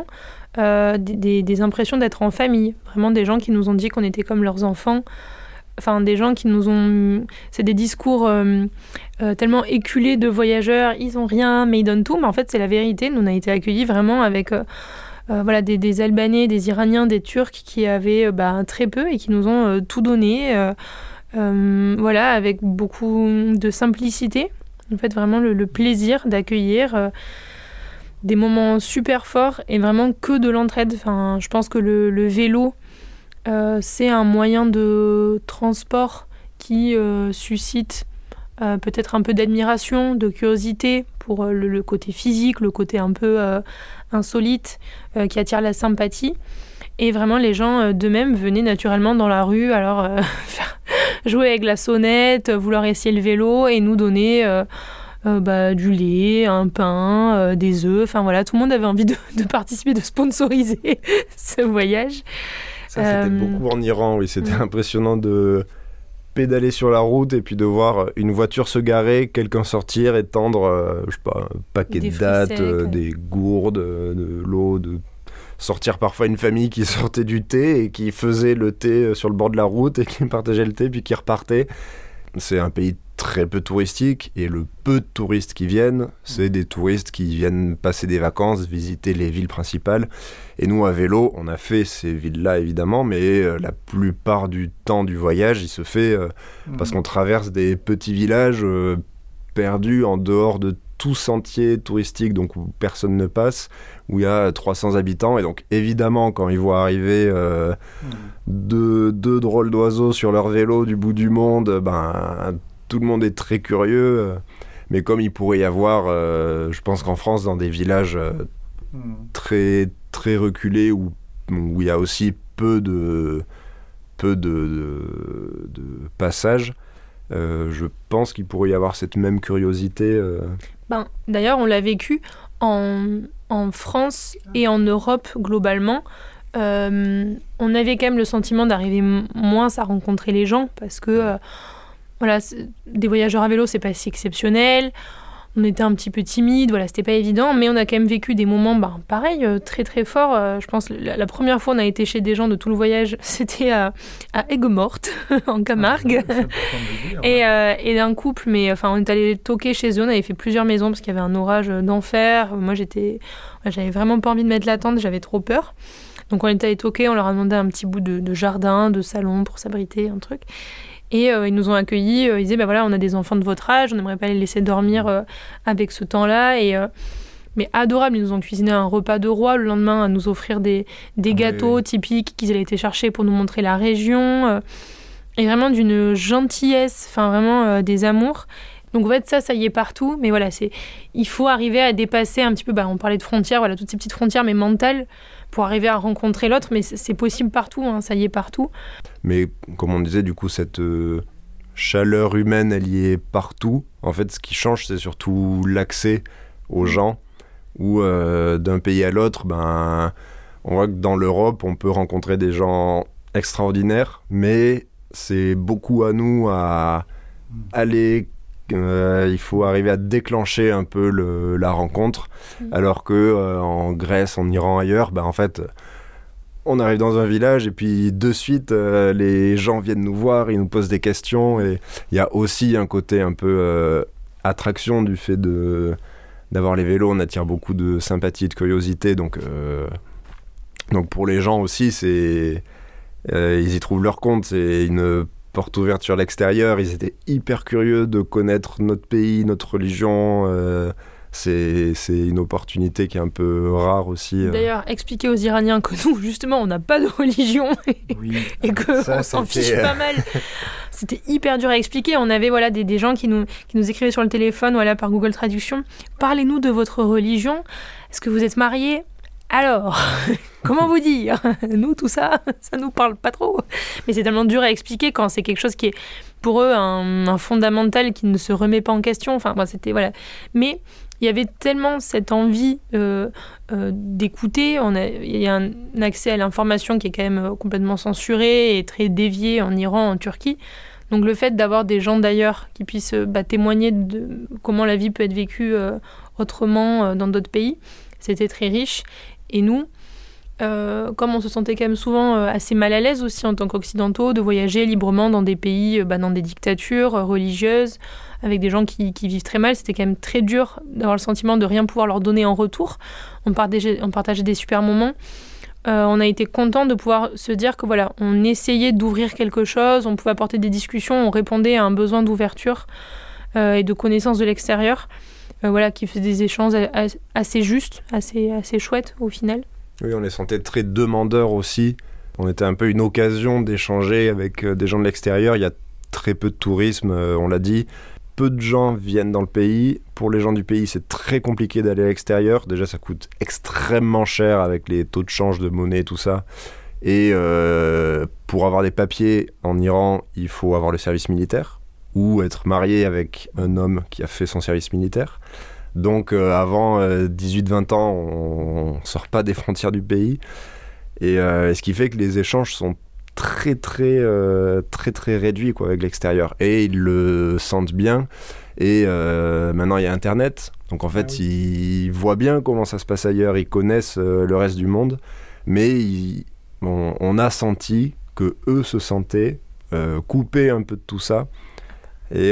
des impressions d'être en famille, vraiment des gens qui nous ont dit qu'on était comme leurs enfants. Enfin, des gens qui nous ont... C'est des discours tellement éculés de voyageurs, ils ont rien, mais ils donnent tout. Mais en fait, c'est la vérité. Nous, on a été accueillis vraiment avec des Albanais, des Iraniens, des Turcs qui avaient très peu et qui nous ont tout donné, avec beaucoup de simplicité. En fait, vraiment le plaisir d'accueillir des moments super forts et vraiment que de l'entraide. Enfin, je pense que le vélo... c'est un moyen de transport qui suscite peut-être un peu d'admiration, de curiosité pour le côté physique, le côté un peu insolite, qui attire la sympathie. Et vraiment, les gens d'eux-mêmes venaient naturellement dans la rue, alors jouer avec la sonnette, vouloir essayer le vélo et nous donner du lait, un pain, des œufs. Enfin voilà, tout le monde avait envie de participer, de sponsoriser ce voyage. Ça, c'était beaucoup en Iran, oui. C'était impressionnant de pédaler sur la route et puis de voir une voiture se garer, quelqu'un sortir et tendre, un paquet de dattes, des gourdes, de l'eau, de sortir parfois une famille qui sortait du thé et qui faisait le thé sur le bord de la route et qui partageait le thé puis qui repartait. C'est un pays très peu touristique, et le peu de touristes qui viennent, c'est des touristes qui viennent passer des vacances, visiter les villes principales. Et nous, à vélo, on a fait ces villes-là, évidemment, mais la plupart du temps du voyage, il se fait parce qu'on traverse des petits villages perdus en dehors de tout sentier touristique, donc où personne ne passe, où il y a 300 habitants. Et donc, évidemment, quand ils voient arriver 2 deux drôles d'oiseaux sur leur vélo du bout du monde, tout le monde est très curieux. Mais comme il pourrait y avoir, je pense qu'en France, dans des villages très, très reculés où il y a aussi peu de passages, je pense qu'il pourrait y avoir cette même curiosité. D'ailleurs, on l'a vécu en France et en Europe globalement. On avait quand même le sentiment d'arriver moins à rencontrer les gens parce que des voyageurs à vélo, c'est pas si exceptionnel. On était un petit peu timide, c'était pas évident, mais on a quand même vécu des moments pareils, très très forts. Je pense la première fois on a été chez des gens de tout le voyage, c'était à Aigues-Mortes, en Camargue, et d'un couple, mais on est allé toquer chez eux, on avait fait plusieurs maisons parce qu'il y avait un orage d'enfer. Moi j'avais vraiment pas envie de mettre la tente, j'avais trop peur. Donc on est allé toquer, on leur a demandé un petit bout de jardin, de salon pour s'abriter, un truc. Et ils nous ont accueillis, ils disaient on a des enfants de votre âge, on n'aimerait pas les laisser dormir avec ce temps-là. Mais adorable, ils nous ont cuisiné un repas de roi le lendemain, à nous offrir des gâteaux typiques qu'ils allaient été chercher pour nous montrer la région. Et vraiment d'une gentillesse, vraiment des amours. Donc en fait ça y est partout, mais il faut arriver à dépasser un petit peu, on parlait de frontières, toutes ces petites frontières mais mentales, pour arriver à rencontrer l'autre, mais c'est possible partout, ça y est partout. Mais comme on disait, du coup, cette chaleur humaine, elle y est partout. En fait, ce qui change, c'est surtout l'accès aux gens, où d'un pays à l'autre, on voit que dans l'Europe, on peut rencontrer des gens extraordinaires, mais c'est beaucoup à nous à aller... il faut arriver à déclencher un peu la rencontre, alors que en Grèce, en Iran, ailleurs, en fait, on arrive dans un village et puis de suite, les gens viennent nous voir, ils nous posent des questions, et il y a aussi un côté un peu attraction du fait d'avoir les vélos, on attire beaucoup de sympathie, de curiosité, donc pour les gens aussi, ils y trouvent leur compte, c'est une porte ouverte sur l'extérieur, ils étaient hyper curieux de connaître notre pays, notre religion, c'est une opportunité qui est un peu rare aussi. D'ailleurs, expliquer aux Iraniens que nous, justement, on n'a pas de religion et qu'on s'en fiche pas mal. C'était hyper dur à expliquer. On avait des gens qui nous écrivaient sur le téléphone par Google Traduction. Parlez-nous de votre religion. Est-ce que vous êtes mariés ? Alors, comment vous dire ? Nous, tout ça, ça nous parle pas trop. Mais c'est tellement dur à expliquer quand c'est quelque chose qui est, pour eux, un fondamental qui ne se remet pas en question. C'était, Mais il y avait tellement cette envie d'écouter. Il y a un accès à l'information qui est quand même complètement censuré et très dévié en Iran, en Turquie. Donc le fait d'avoir des gens d'ailleurs qui puissent témoigner de comment la vie peut être vécue autrement dans d'autres pays, c'était très riche. Et nous, comme on se sentait quand même souvent assez mal à l'aise aussi en tant qu'occidentaux, de voyager librement dans des pays, dans des dictatures religieuses, avec des gens qui vivent très mal, c'était quand même très dur d'avoir le sentiment de rien pouvoir leur donner en retour. On partageait des super moments. On a été contents de pouvoir se dire que on essayait d'ouvrir quelque chose, on pouvait apporter des discussions, on répondait à un besoin d'ouverture et de connaissance de l'extérieur. Qui fait des échanges assez justes, assez chouettes au final. Oui, on les sentait très demandeurs aussi. On était un peu une occasion d'échanger avec des gens de l'extérieur. Il y a très peu de tourisme, on l'a dit. Peu de gens viennent dans le pays. Pour les gens du pays, c'est très compliqué d'aller à l'extérieur. Déjà, ça coûte extrêmement cher avec les taux de change de monnaie et tout ça. Et pour avoir des papiers en Iran, il faut avoir le service militaire ou être marié avec un homme qui a fait son service militaire. Donc avant 18-20 ans, on sort pas des frontières du pays. Et ce qui fait que les échanges sont très réduits avec l'extérieur. Et ils le sentent bien. Et maintenant, il y a Internet. Donc en fait, ils voient bien comment ça se passe ailleurs. Ils connaissent le reste du monde. Mais on a senti que eux se sentaient coupés un peu de tout ça. Et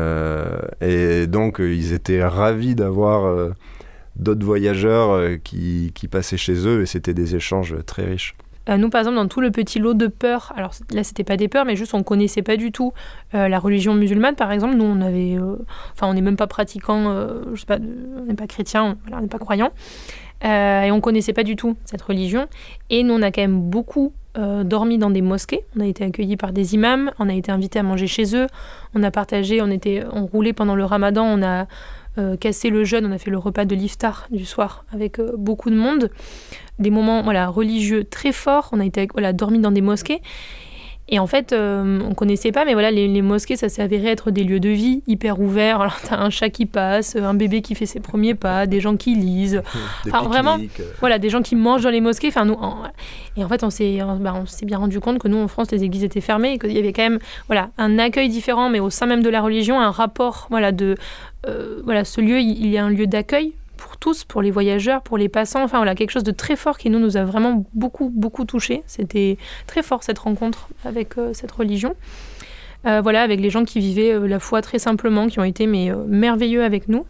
donc ils étaient ravis d'avoir d'autres voyageurs qui passaient chez eux, et c'était des échanges très riches. Nous, par exemple, dans tout le petit lot de peurs, alors là, c'était pas des peurs, mais juste on connaissait pas du tout la religion musulmane, par exemple. Nous, on avait, on n'est même pas pratiquant, on n'est pas chrétien, on n'est pas croyant. Et on connaissait pas du tout cette religion. Et nous, on a quand même beaucoup dormi dans des mosquées. On a été accueillis par des imams, on a été invités à manger chez eux, on a partagé, on roulait pendant le ramadan, on a cassé le jeûne, on a fait le repas de l'iftar du soir avec beaucoup de monde. Des moments religieux très forts, on a été dormi dans des mosquées. Et en fait, on connaissait pas, mais les mosquées, ça s'est avéré être des lieux de vie hyper ouverts. Alors, t'as un chat qui passe, un bébé qui fait ses premiers pas, des gens qui lisent. Vraiment, des gens qui mangent dans les mosquées. Et en fait, on s'est bien rendu compte que nous, en France, les églises étaient fermées et qu'il y avait quand même, un accueil différent, mais au sein même de la religion, un rapport, ce lieu, il y a un lieu d'accueil pour tous, pour les voyageurs, pour les passants, quelque chose de très fort qui nous a vraiment beaucoup, beaucoup touchés. C'était très fort cette rencontre avec cette religion. Avec les gens qui vivaient la foi très simplement, qui ont été merveilleux avec nous.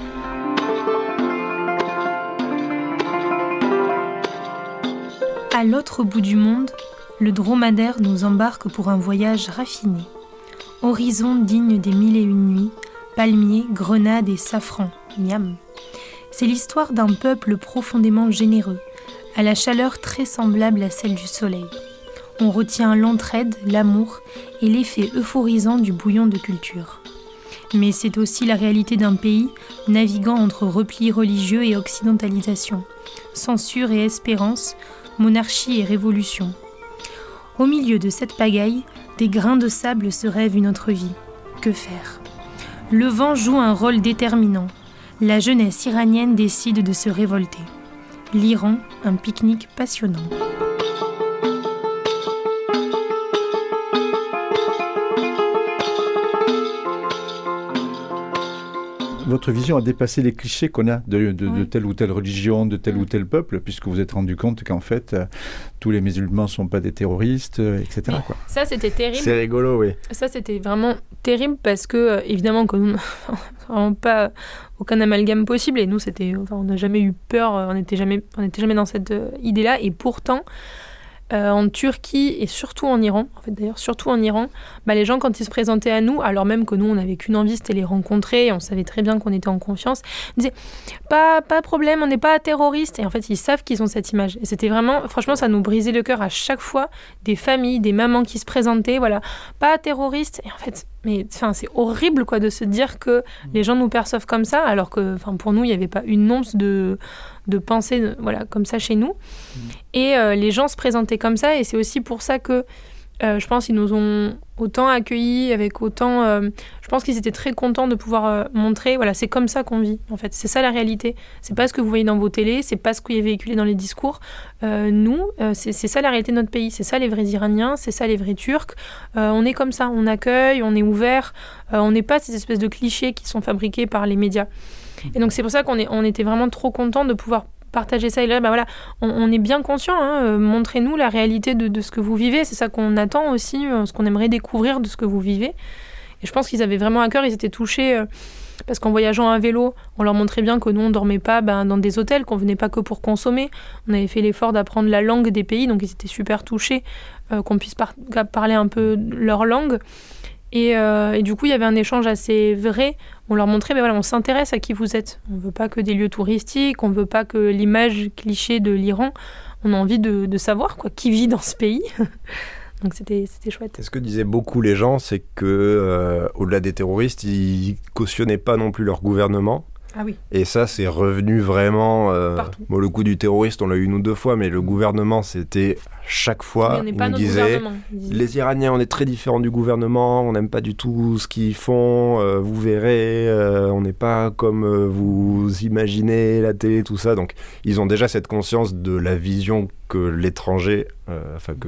À l'autre bout du monde, le dromadaire nous embarque pour un voyage raffiné. Horizon digne des 1001 nuits, palmiers, grenades et safran. Miam. C'est l'histoire d'un peuple profondément généreux, à la chaleur très semblable à celle du soleil. On retient l'entraide, l'amour et l'effet euphorisant du bouillon de culture. Mais c'est aussi la réalité d'un pays naviguant entre repli religieux et occidentalisation, censure et espérance, monarchie et révolution. Au milieu de cette pagaille, des grains de sable se rêvent une autre vie. Que faire ? Le vent joue un rôle déterminant. La jeunesse iranienne décide de se révolter. L'Iran, un pique-nique passionnant. Votre vision a dépassé les clichés qu'on a de telle ou telle religion, de tel ou tel peuple, puisque vous êtes rendu compte qu'en fait, tous les musulmans ne sont pas des terroristes, etc. Quoi. Ça, c'était terrible. C'est rigolo, oui. Ça, c'était vraiment terrible parce que, évidemment, que nous, vraiment pas aucun amalgame possible. Et nous, on n'a jamais eu peur, on n'était jamais dans cette idée-là. Et pourtant, en Turquie et surtout en Iran, les gens, quand ils se présentaient à nous, alors même que nous, on n'avait qu'une envie, c'était les rencontrer, et on savait très bien qu'on était en confiance, ils disaient pas de problème, on n'est pas terroristes. Et en fait, ils savent qu'ils ont cette image. Et c'était vraiment, franchement, ça nous brisait le cœur à chaque fois, des familles, des mamans qui se présentaient, pas terroristes. Et en fait, c'est horrible de se dire que les gens nous perçoivent comme ça, alors que pour nous, il n'y avait pas une once de pensée comme ça chez nous. Et les gens se présentaient comme ça, et c'est aussi pour ça que je pense qu'ils nous ont autant accueillis, avec autant... je pense qu'ils étaient très contents de pouvoir montrer, c'est comme ça qu'on vit, en fait. C'est ça la réalité. C'est pas ce que vous voyez dans vos télés, c'est pas ce qui est véhiculé dans les discours. Nous, c'est ça la réalité de notre pays. C'est ça les vrais Iraniens, c'est ça les vrais Turcs. On est comme ça, on accueille, on est ouvert. On n'est pas ces espèces de clichés qui sont fabriqués par les médias. Et donc c'est pour ça qu'on était vraiment trop contents de pouvoir partager ça. Et là, on est bien conscient, montrez-nous la réalité de ce que vous vivez. C'est ça qu'on attend aussi, ce qu'on aimerait découvrir de ce que vous vivez. Et je pense qu'ils avaient vraiment à cœur, ils étaient touchés, parce qu'en voyageant à vélo, on leur montrait bien que nous, on ne dormait pas dans des hôtels, qu'on venait pas que pour consommer. On avait fait l'effort d'apprendre la langue des pays, donc ils étaient super touchés qu'on puisse parler un peu leur langue. Et du coup, il y avait un échange assez vrai. On leur montrait, on s'intéresse à qui vous êtes. On ne veut pas que des lieux touristiques, on ne veut pas que l'image cliché de l'Iran. On a envie de savoir qui vit dans ce pays. Donc c'était chouette. Et ce que disaient beaucoup les gens, c'est que au-delà des terroristes, ils cautionnaient pas non plus leur gouvernement. Ah oui. Et ça, c'est revenu vraiment... le coup du terroriste, on l'a eu une ou deux fois, mais le gouvernement, c'était chaque fois, il nous disait les Iraniens, on est très différents du gouvernement, on n'aime pas du tout ce qu'ils font, vous verrez, on n'est pas comme vous imaginez, la télé, tout ça. Donc, ils ont déjà cette conscience de la vision que l'étranger, que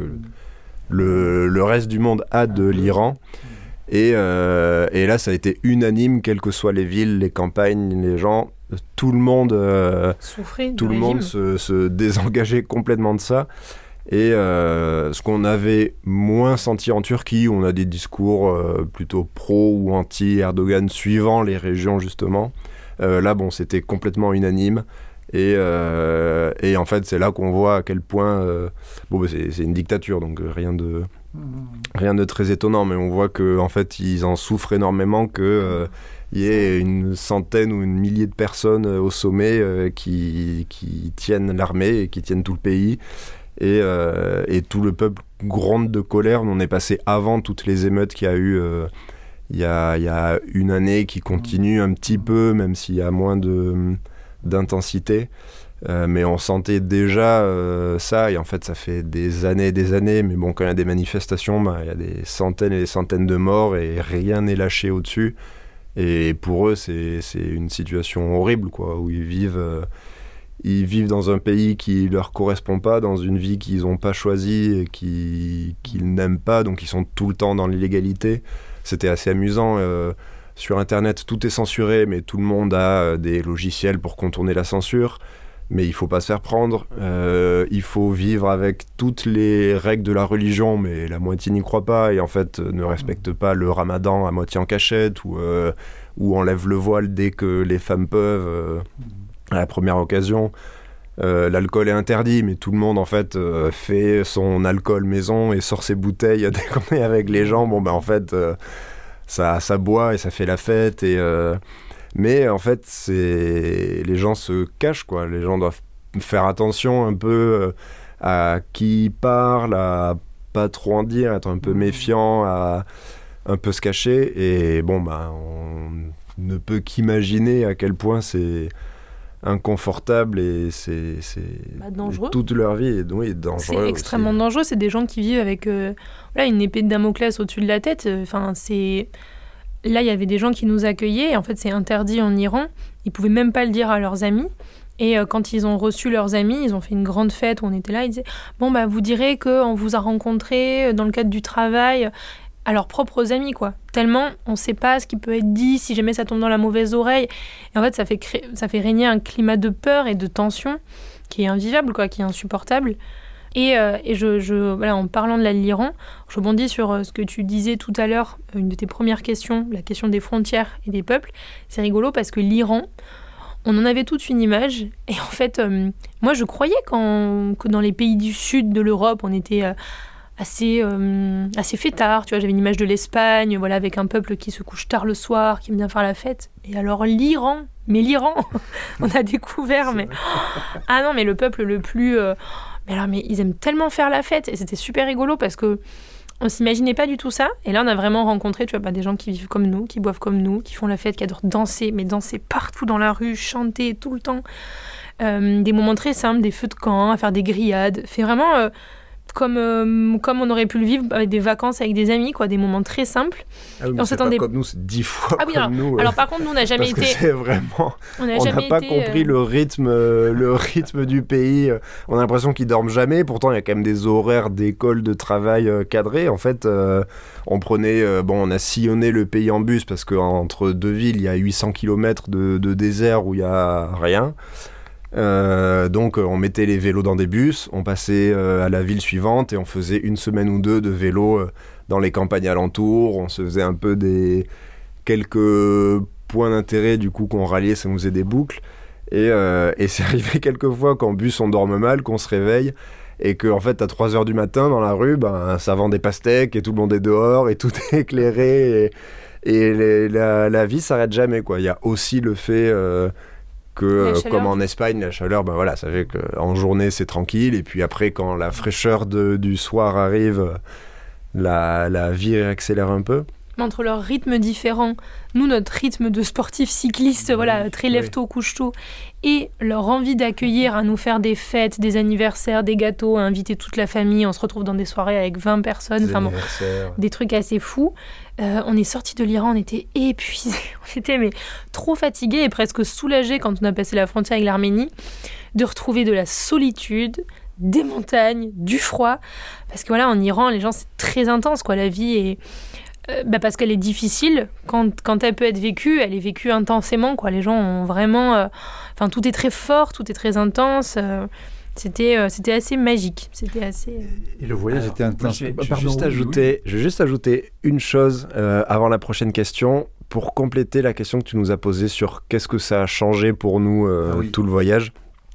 le reste du monde a de l'Iran. Et là, ça a été unanime, quelles que soient les villes, les campagnes, les gens, tout le monde se désengageait complètement de ça. Et ce qu'on avait moins senti en Turquie, où on a des discours plutôt pro ou anti-Erdogan, suivant les régions justement. Là, c'était complètement unanime. Et en fait, c'est là qu'on voit à quel point... c'est une dictature, donc rien de très étonnant, mais on voit qu'en fait, ils en souffrent énormément, qu'il y ait une centaine ou une millier de personnes au sommet qui tiennent l'armée et qui tiennent tout le pays. Et tout le peuple gronde de colère. On est passé avant toutes les émeutes qu'il y a eu il y a une année, qui continue un petit peu, même s'il y a moins d'intensité. Mais on sentait déjà ça, et en fait ça fait des années, mais bon, quand il y a des manifestations, il y a des centaines et des centaines de morts et rien n'est lâché au-dessus. Et pour eux, c'est une situation horrible, quoi, où ils vivent dans un pays qui leur correspond pas, dans une vie qu'ils n'ont pas choisie et qu'ils n'aiment pas, donc ils sont tout le temps dans l'illégalité. C'était assez amusant. Sur Internet, tout est censuré, mais tout le monde a des logiciels pour contourner la censure. Mais il faut pas se faire prendre. Il faut vivre avec toutes les règles de la religion, mais la moitié n'y croit pas et en fait ne respecte pas le ramadan à moitié en cachette ou enlève le voile dès que les femmes peuvent à la première occasion. L'alcool est interdit, mais tout le monde en fait fait son alcool maison et sort ses bouteilles dès qu'on est avec les gens. Bon, en fait, ça boit et ça fait la fête. Mais en fait, les gens se cachent, quoi. Les gens doivent faire attention un peu à qui parle, à pas trop en dire, être un peu méfiant, à un peu se cacher. Et bon, on ne peut qu'imaginer à quel point c'est inconfortable et c'est dangereux. Toute leur vie est dangereux. C'est extrêmement dangereux. C'est des gens qui vivent avec une épée de Damoclès au-dessus de la tête. Là, il y avait des gens qui nous accueillaient. Et en fait, c'est interdit en Iran. Ils pouvaient même pas le dire à leurs amis. Et quand ils ont reçu leurs amis, ils ont fait une grande fête où on était là. Ils disaient vous direz qu'on vous a rencontrés dans le cadre du travail. À leurs propres amis, quoi. Tellement on ne sait pas ce qui peut être dit, si jamais ça tombe dans la mauvaise oreille. Et en fait, ça fait régner un climat de peur et de tension qui est invivable, quoi, qui est insupportable. Et en parlant de l'Iran, je rebondis sur ce que tu disais tout à l'heure, une de tes premières questions, la question des frontières et des peuples. C'est rigolo parce que l'Iran, on en avait toute une image. Et en fait, moi, je croyais que dans les pays du sud de l'Europe, on était... assez fêtard, tu vois, j'avais une image de l'Espagne, voilà, avec un peuple qui se couche tard le soir, qui aime bien faire la fête. Et alors l'Iran, on a découvert, mais le peuple le plus, mais ils aiment tellement faire la fête, et c'était super rigolo parce que on s'imaginait pas du tout ça. Et là, on a vraiment rencontré, tu vois, des gens qui vivent comme nous, qui boivent comme nous, qui font la fête, qui adorent danser, mais danser partout dans la rue, chanter tout le temps, des moments très simples, des feux de camp, à faire des grillades, fait vraiment comme on aurait pu le vivre avec des vacances avec des amis, quoi, des moments très simples. Ah oui, mais on s'attendait pas comme nous, c'est 10 fois comme nous. Alors par contre, nous on n'a jamais été. C'est vraiment. On n'a pas compris le rythme du pays. On a l'impression qu'ils dorment jamais. Pourtant, il y a quand même des horaires d'école, de travail cadrés. En fait, on a sillonné le pays en bus parce qu'entre deux villes, il y a 800 km de désert où il y a rien. Donc on mettait les vélos dans des bus, on passait à la ville suivante et on faisait une semaine ou deux de vélo dans les campagnes alentours. On se faisait un peu quelques points d'intérêt du coup qu'on ralliait, ça nous faisait des boucles et c'est arrivé quelques fois qu'en bus on dorme mal, qu'on se réveille et qu'en fait à 3h du matin dans la rue, ça vend des pastèques et tout le monde est dehors et tout est éclairé et la vie s'arrête jamais, quoi. Il y a aussi le fait que comme en Espagne, la chaleur, ça fait qu'en journée c'est tranquille et puis après quand la fraîcheur du soir arrive, la vie accélère un peu. Entre leurs rythmes différents, nous notre rythme de sportif cycliste, très lève-tôt, couche-tôt, et leur envie d'accueillir, à nous faire des fêtes, des anniversaires, des gâteaux, à inviter toute la famille, on se retrouve dans des soirées avec 20 personnes, des trucs assez fous. On est sortis de l'Iran, on était épuisés, on était trop fatigués et presque soulagés quand on a passé la frontière avec l'Arménie, de retrouver de la solitude, des montagnes, du froid, parce que en Iran, les gens, c'est très intense, quoi, la vie est... parce qu'elle est difficile, quand elle peut être vécue, elle est vécue intensément, quoi. Les gens ont vraiment... tout est très fort, tout est très intense. C'était assez magique. C'était assez... Et le voyage était intense. Je vais juste ajouter une chose avant la prochaine question, pour compléter la question que tu nous as posée sur qu'est-ce que ça a changé pour nous, tout le voyage.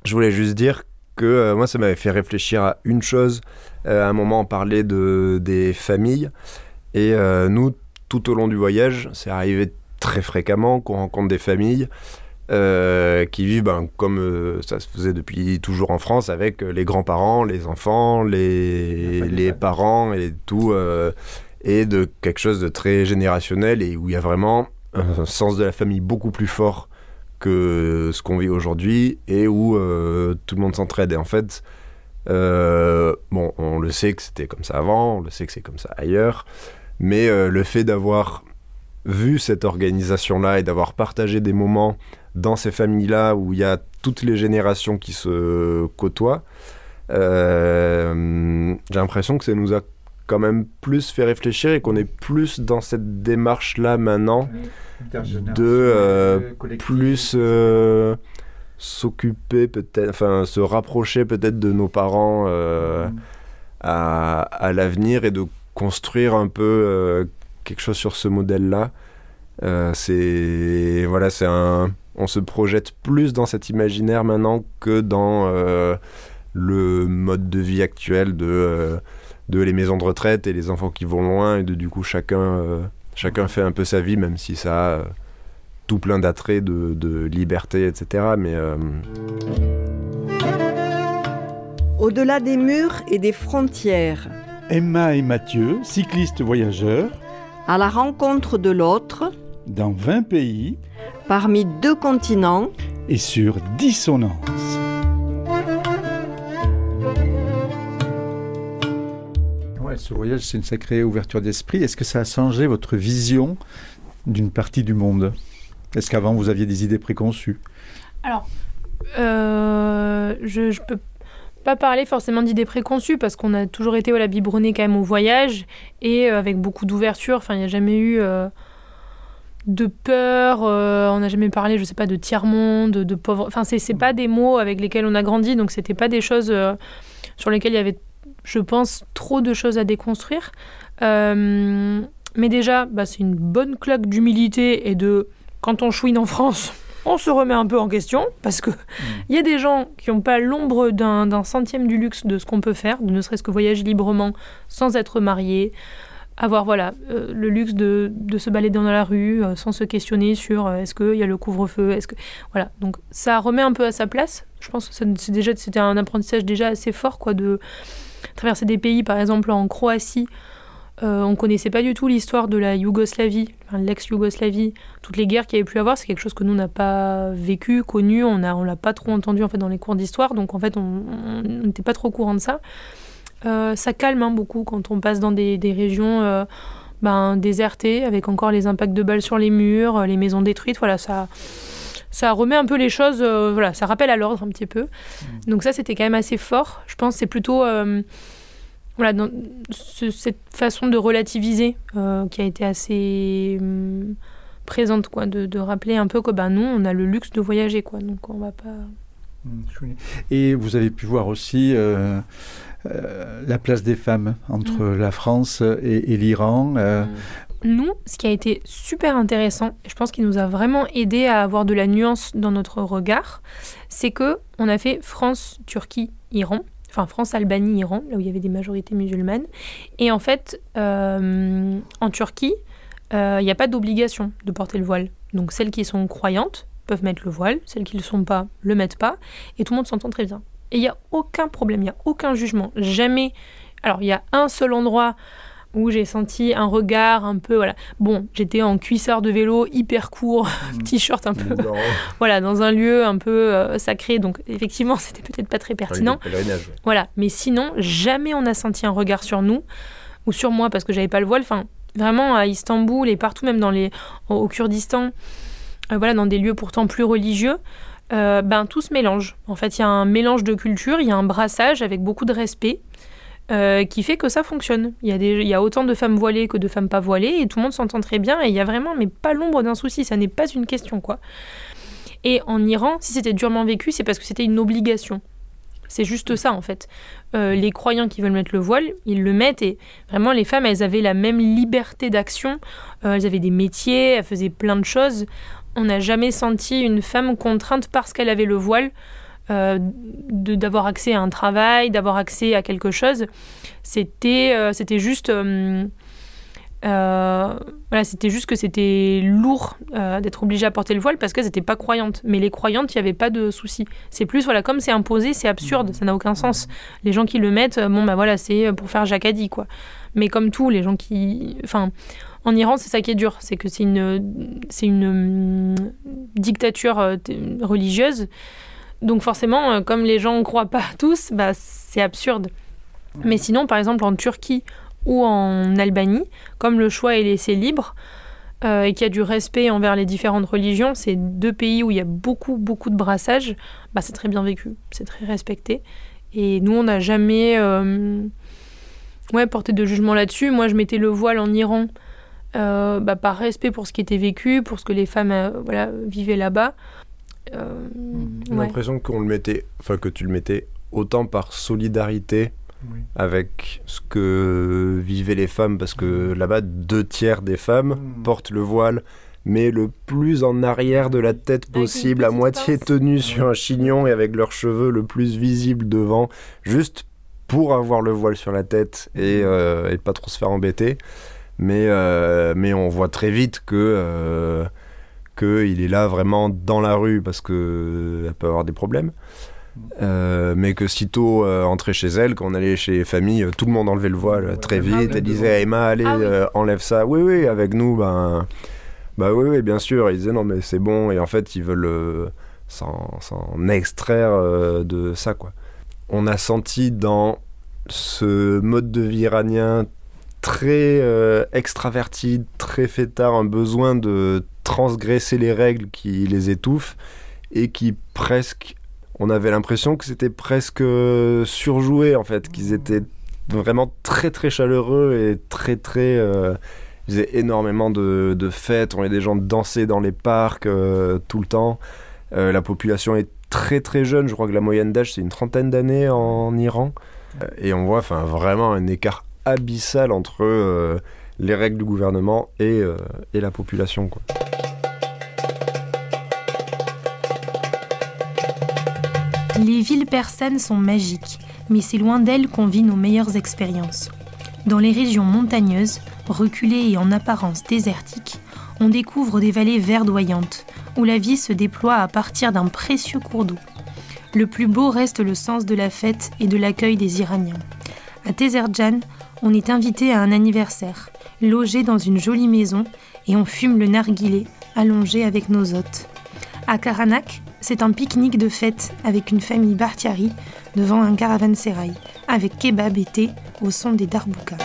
je voulais juste dire que moi, ça m'avait fait réfléchir à une chose. À un moment, on parlait des familles. Et nous, tout au long du voyage, c'est arrivé très fréquemment qu'on rencontre des familles qui vivent comme ça se faisait depuis toujours en France, avec les grands-parents, les enfants, les parents et tout, et de quelque chose de très générationnel et où il y a vraiment un sens de la famille beaucoup plus fort que ce qu'on vit aujourd'hui et où tout le monde s'entraide. Et en fait, on le sait que c'était comme ça avant, on le sait que c'est comme ça ailleurs, mais le fait d'avoir vu cette organisation-là et d'avoir partagé des moments dans ces familles-là où il y a toutes les générations qui se côtoient, j'ai l'impression que ça nous a quand même plus fait réfléchir et qu'on est plus dans cette démarche-là maintenant de plus s'occuper peut-être, enfin se rapprocher peut-être de nos parents à l'avenir et de construire un peu quelque chose sur ce modèle-là. On se projette plus dans cet imaginaire maintenant que dans le mode de vie actuel de les maisons de retraite et les enfants qui vont loin et du coup chacun fait un peu sa vie, même si ça a tout plein d'attraits de liberté, etc. Mais Au-delà des murs et des frontières, Emma et Mathieu, cyclistes voyageurs, à la rencontre de l'autre, dans 20 pays parmi 2 continents et sur Dissonance. Ouais, ce voyage, c'est une sacrée ouverture d'esprit. Est-ce que ça a changé votre vision d'une partie du monde ? Est-ce qu'avant, vous aviez des idées préconçues ? Alors, je peux pas parler forcément d'idées préconçues parce qu'on a toujours été biberonné quand même au voyage et avec beaucoup d'ouverture. Enfin, il n'y a jamais eu de peur. On n'a jamais parlé, je sais pas, de tiers-monde, de pauvre. Enfin, c'est pas des mots avec lesquels on a grandi, donc c'était pas des choses sur lesquelles il y avait, je pense, trop de choses à déconstruire. Mais déjà, c'est une bonne claque d'humilité et de quand on chouine en France, on se remet un peu en question parce que il y a des gens qui n'ont pas l'ombre d'un centième du luxe de ce qu'on peut faire, de ne serait-ce que voyager librement sans être marié, avoir le luxe de se balader dans la rue sans se questionner sur est-ce qu'il y a le couvre-feu, donc ça remet un peu à sa place. Je pense que c'était un apprentissage déjà assez fort de traverser des pays, par exemple en Croatie. On ne connaissait pas du tout l'histoire de la Yougoslavie, l'ex-Yougoslavie, toutes les guerres qu'il y avait pu avoir, c'est quelque chose que nous, on n'a pas vécu, connu, on l'a pas trop entendu en fait, dans les cours d'histoire, donc en fait on n'était pas trop au courant de ça. Ça calme beaucoup quand on passe dans des régions désertées, avec encore les impacts de balles sur les murs, les maisons détruites, ça remet un peu les choses, ça rappelle à l'ordre un petit peu. Donc ça, c'était quand même assez fort. Je pense que c'est plutôt dans cette façon de relativiser qui a été assez présente, de rappeler un peu que nous, on a le luxe de voyager, donc on va pas... Et vous avez pu voir aussi la place des femmes entre la France et l'Iran. Nous, ce qui a été super intéressant, et je pense qu'il nous a vraiment aidé à avoir de la nuance dans notre regard, c'est qu'on a fait France, Turquie, Iran, enfin France, Albanie, Iran, là où il y avait des majorités musulmanes. Et en fait, en Turquie, il n'y a pas d'obligation de porter le voile. Donc celles qui sont croyantes peuvent mettre le voile, celles qui ne le sont pas, le mettent pas, et tout le monde s'entend très bien. Et il n'y a aucun problème, il n'y a aucun jugement, jamais. Alors il y a un seul endroit où j'ai senti un regard un peu, Bon, j'étais en cuissard de vélo hyper court, t-shirt un peu, dans un lieu un peu sacré, donc effectivement, c'était peut-être pas très pertinent. Mais sinon, jamais on a senti un regard sur nous, ou sur moi, parce que j'avais pas le voile. Enfin, vraiment, à Istanbul et partout, même au Kurdistan, dans des lieux pourtant plus religieux, tout se mélange. En fait, il y a un mélange de cultures, il y a un brassage avec beaucoup de respect, qui fait que ça fonctionne. Il y a autant de femmes voilées que de femmes pas voilées et tout le monde s'entend très bien et il y a vraiment, mais pas l'ombre d'un souci, ça n'est pas une question, Et en Iran, si c'était durement vécu, c'est parce que c'était une obligation. C'est juste ça, en fait. Les croyants qui veulent mettre le voile, ils le mettent et vraiment, les femmes, elles avaient la même liberté d'action. Elles avaient des métiers, elles faisaient plein de choses. On n'a jamais senti une femme contrainte parce qu'elle avait le voile d'avoir accès à un travail, d'avoir accès à quelque chose. C'était juste... c'était juste que c'était lourd d'être obligée à porter le voile parce qu'elles n'étaient pas croyantes. Mais les croyantes, il n'y avait pas de souci. C'est plus, comme c'est imposé, c'est absurde, ça n'a aucun sens. Les gens qui le mettent, c'est pour faire jacadi, quoi. Mais comme tout, les gens qui... en Iran, c'est ça qui est dur, c'est que c'est une dictature religieuse. Donc forcément, comme les gens ne croient pas tous, c'est absurde. Mais sinon, par exemple, en Turquie ou en Albanie, comme le choix est laissé libre et qu'il y a du respect envers les différentes religions, c'est 2 pays où il y a beaucoup, beaucoup de brassage, c'est très bien vécu, c'est très respecté. Et nous, on n'a jamais porté de jugement là-dessus. Moi, je mettais le voile en Iran par respect pour ce qui était vécu, pour ce que les femmes vivaient là-bas. J'ai l'impression que tu le mettais autant par solidarité avec ce que vivaient les femmes, parce que là-bas 2/3 des femmes portent le voile, mais le plus en arrière de la tête possible, à moitié tenues sur un chignon et avec leurs cheveux le plus visibles devant, juste pour avoir le voile sur la tête et pas trop se faire embêter. Mais on voit très vite qu'il est là vraiment dans la rue parce qu'elle peut avoir des problèmes. Mais que sitôt entrer chez elle, quand on allait chez les familles, tout le monde enlevait le voile très vite. Elle disait à Emma, allez, enlève ça. Oui, avec nous, oui, bien sûr. Ils disaient non, mais c'est bon. Et en fait, ils veulent s'en extraire de ça, quoi. On a senti dans ce mode de vie iranien très extraverti, très fêtard, un besoin de transgresser les règles qui les étouffent et qui presque... On avait l'impression que c'était presque surjoué, en fait, qu'ils étaient vraiment très très chaleureux et très très... ils faisaient énormément de fêtes, on voyait des gens danser dans les parcs tout le temps. La population est très très jeune, je crois que la moyenne d'âge c'est une 30aine d'années en Iran. Et on voit vraiment un écart abyssal entre les règles du gouvernement et la population, quoi. Les villes persanes sont magiques, mais c'est loin d'elles qu'on vit nos meilleures expériences. Dans les régions montagneuses, reculées et en apparence désertiques, on découvre des vallées verdoyantes, où la vie se déploie à partir d'un précieux cours d'eau. Le plus beau reste le sens de la fête et de l'accueil des Iraniens. À Tezerjan, on est invité à un anniversaire, logé dans une jolie maison, et on fume le narguilé, allongé avec nos hôtes. À Karanak, c'est un pique-nique de fête avec une famille Bartiari devant un caravansérail, avec kebab et thé au son des darboukas.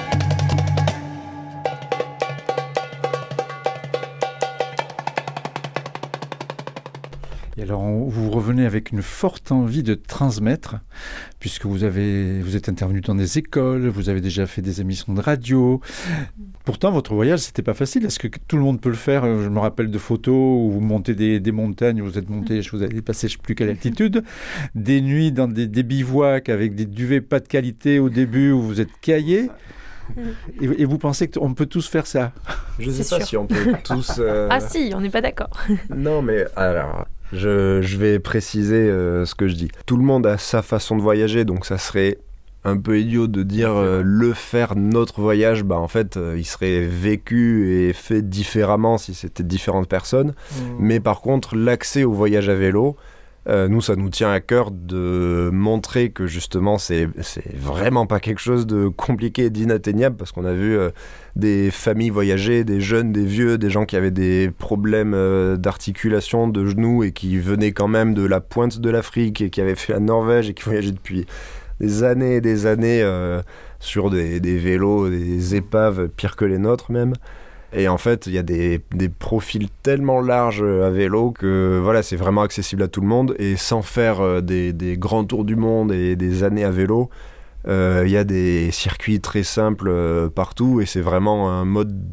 Et alors, vous revenez avec une forte envie de transmettre, puisque vous êtes intervenu dans des écoles, vous avez déjà fait des émissions de radio. Pourtant, votre voyage, c'était pas facile. Est-ce que tout le monde peut le faire ? Je me rappelle de photos où vous montez des montagnes, vous êtes monté, vous avez dépassé je ne sais plus quelle altitude, des nuits dans des bivouacs avec des duvets pas de qualité au début où vous êtes caillés. Et vous pensez qu'on peut tous faire ça ? Je ne sais pas si on peut tous... Ah si, on n'est pas d'accord. Non, mais alors... Je vais préciser ce que je dis. Tout le monde a sa façon de voyager, donc ça serait un peu idiot de dire le faire notre voyage. En fait, il serait vécu et fait différemment si c'était différentes personnes. Mais par contre, l'accès au voyage à vélo, nous, ça nous tient à cœur de montrer que justement, c'est vraiment pas quelque chose de compliqué et d'inatteignable, parce qu'on a vu des familles voyager, des jeunes, des vieux, des gens qui avaient des problèmes d'articulation, de genoux, et qui venaient quand même de la pointe de l'Afrique, et qui avaient fait la Norvège, et qui voyageaient depuis des années et des années sur des vélos, des épaves pires que les nôtres même. Et en fait, il y a des profils tellement larges à vélo que voilà, c'est vraiment accessible à tout le monde. Et sans faire des grands tours du monde et des années à vélo, il y a des circuits très simples partout. Et c'est vraiment un mode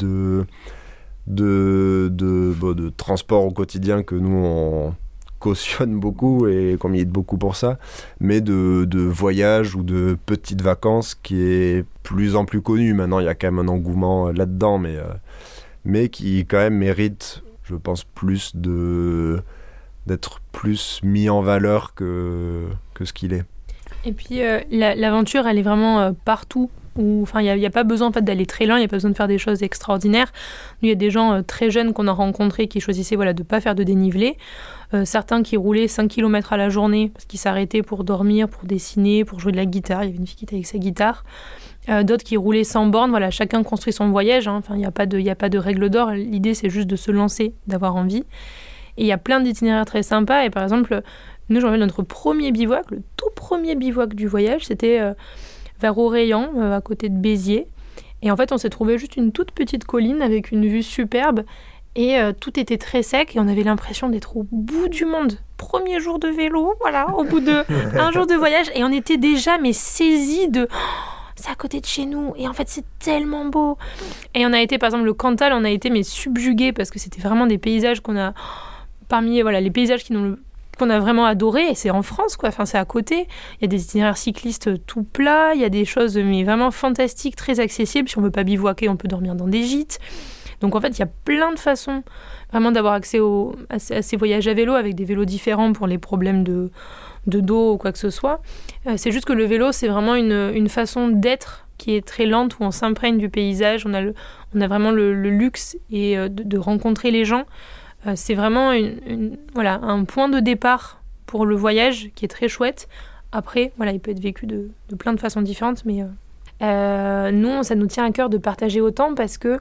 de transport au quotidien que nous, on cautionne beaucoup et qu'on milite beaucoup pour ça. Mais de voyage ou de petites vacances qui est plus en plus connu. Maintenant, il y a quand même un engouement là-dedans, mais qui quand même mérite, je pense, plus de d'être plus mis en valeur que ce qu'il est. Et puis l'aventure, elle est vraiment partout. Enfin, il n'y a pas besoin en fait, d'aller très loin, il n'y a pas besoin de faire des choses extraordinaires. Nous, il y a des gens très jeunes qu'on a rencontrés qui choisissaient de ne pas faire de dénivelé. Certains qui roulaient 5 km à la journée parce qu'ils s'arrêtaient pour dormir, pour dessiner, pour jouer de la guitare. Il y avait une fille qui était avec sa guitare. D'autres qui roulaient sans borne. Voilà, chacun construit son voyage. Enfin, il n'y a pas de règle d'or. L'idée, c'est juste de se lancer, d'avoir envie. Et il y a plein d'itinéraires très sympas. Et par exemple, nous, j'en ai notre premier bivouac, le tout premier bivouac du voyage, c'était vers Orayan, à côté de Béziers. Et en fait, on s'est trouvé juste une toute petite colline avec une vue superbe. Et tout était très sec et on avait l'impression d'être au bout du monde. Premier jour de vélo, voilà, au bout d'un jour de voyage. Et on était déjà saisis de... c'est à côté de chez nous et en fait c'est tellement beau. Et on a été, par exemple, le Cantal, on a été subjugués parce que c'était vraiment des paysages qu'on a... Parmi les paysages qu'on a vraiment adoré, et c'est en France, quoi. Enfin, c'est à côté. Il y a des itinéraires cyclistes tout plats, il y a des choses vraiment fantastiques, très accessibles. Si on ne veut pas bivouaquer, on peut dormir dans des gîtes. Donc en fait, il y a plein de façons vraiment d'avoir accès à ces voyages à vélo, avec des vélos différents pour les problèmes de dos ou quoi que ce soit. C'est juste que le vélo, c'est vraiment une façon d'être qui est très lente, où on s'imprègne du paysage. On a vraiment le luxe et de rencontrer les gens. C'est vraiment un point de départ pour le voyage qui est très chouette. Après, il peut être vécu de plein de façons différentes, mais nous, ça nous tient à cœur de partager autant parce que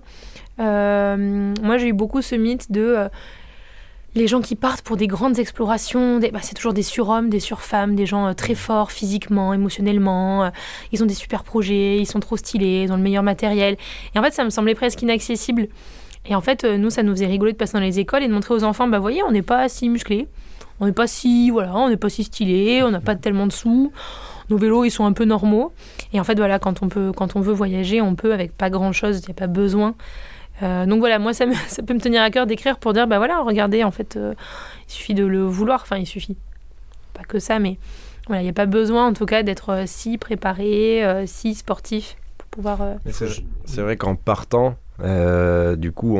moi, j'ai eu beaucoup ce mythe de les gens qui partent pour des grandes explorations. C'est toujours des surhommes, des surfemmes, des gens très forts physiquement, émotionnellement. Ils ont des super projets, ils sont trop stylés, ils ont le meilleur matériel. Et en fait, ça me semblait presque inaccessible. Et en fait, nous, ça nous faisait rigoler de passer dans les écoles et de montrer aux enfants, voyez, on n'est pas si musclés, on n'est pas si stylés, on n'a pas tellement de sous, nos vélos, ils sont un peu normaux. Et en fait, quand on veut voyager, on peut avec pas grand-chose, il n'y a pas besoin. Donc voilà, moi, ça peut me tenir à cœur d'écrire pour dire, regardez, en fait, il suffit de le vouloir, enfin, il suffit. Pas que ça, mais il n'y a pas besoin, en tout cas, d'être si préparé, si sportif pour pouvoir... C'est vrai qu'en partant... du coup,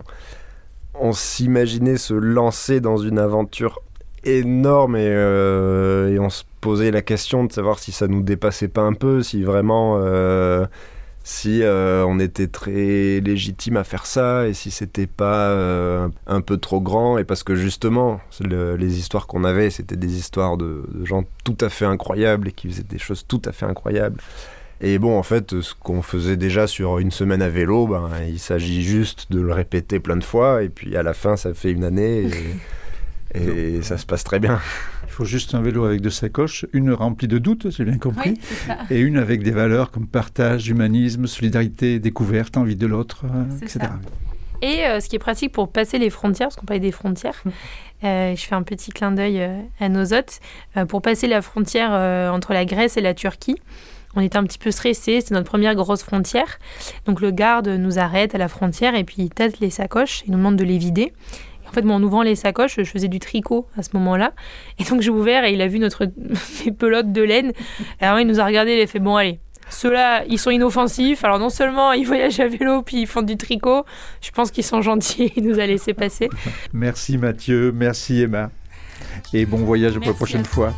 on s'imaginait se lancer dans une aventure énorme et on se posait la question de savoir si ça nous dépassait pas un peu, si vraiment on était très légitime à faire ça et si c'était pas un peu trop grand. Et parce que justement, les histoires qu'on avait, c'était des histoires de gens tout à fait incroyables et qui faisaient des choses tout à fait incroyables. Et bon, en fait, ce qu'on faisait déjà sur une semaine à vélo, il s'agit juste de le répéter plein de fois, et puis à la fin, ça fait une année, et ça se passe très bien. Il faut juste un vélo avec 2 sacoches, une remplie de doutes, j'ai bien compris, oui, c'est ça. Et une avec des valeurs comme partage, humanisme, solidarité, découverte, envie de l'autre, etc. Ça. Et ce qui est pratique pour passer les frontières, parce qu'on parlait des frontières, je fais un petit clin d'œil à nos hôtes, pour passer la frontière entre la Grèce et la Turquie. On était un petit peu stressés, c'était notre première grosse frontière. Donc le garde nous arrête à la frontière et puis il tâte les sacoches, il nous demande de les vider. Et en fait, en ouvrant les sacoches, je faisais du tricot à ce moment-là. Et donc j'ai ouvert et il a vu mes pelotes de laine. Et alors il nous a regardé et il a fait, bon allez, ceux-là, ils sont inoffensifs. Alors non seulement ils voyagent à vélo puis ils font du tricot, je pense qu'ils sont gentils, il nous a laissé passer. Merci Mathieu, merci Emma. Et bon voyage pour la prochaine fois.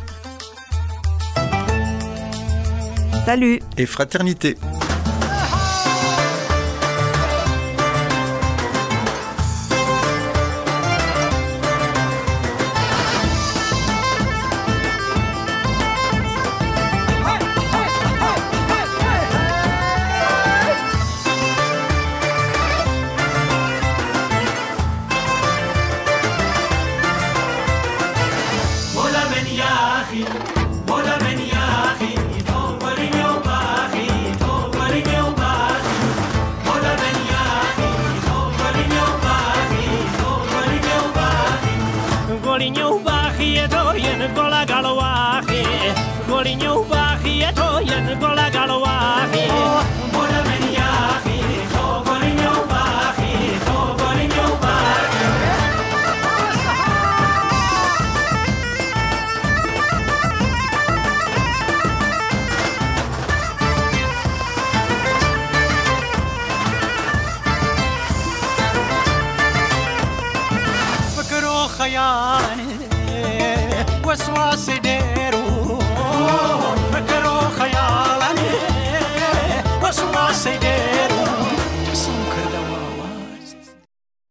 Salut et fraternité. خيال وسواس دل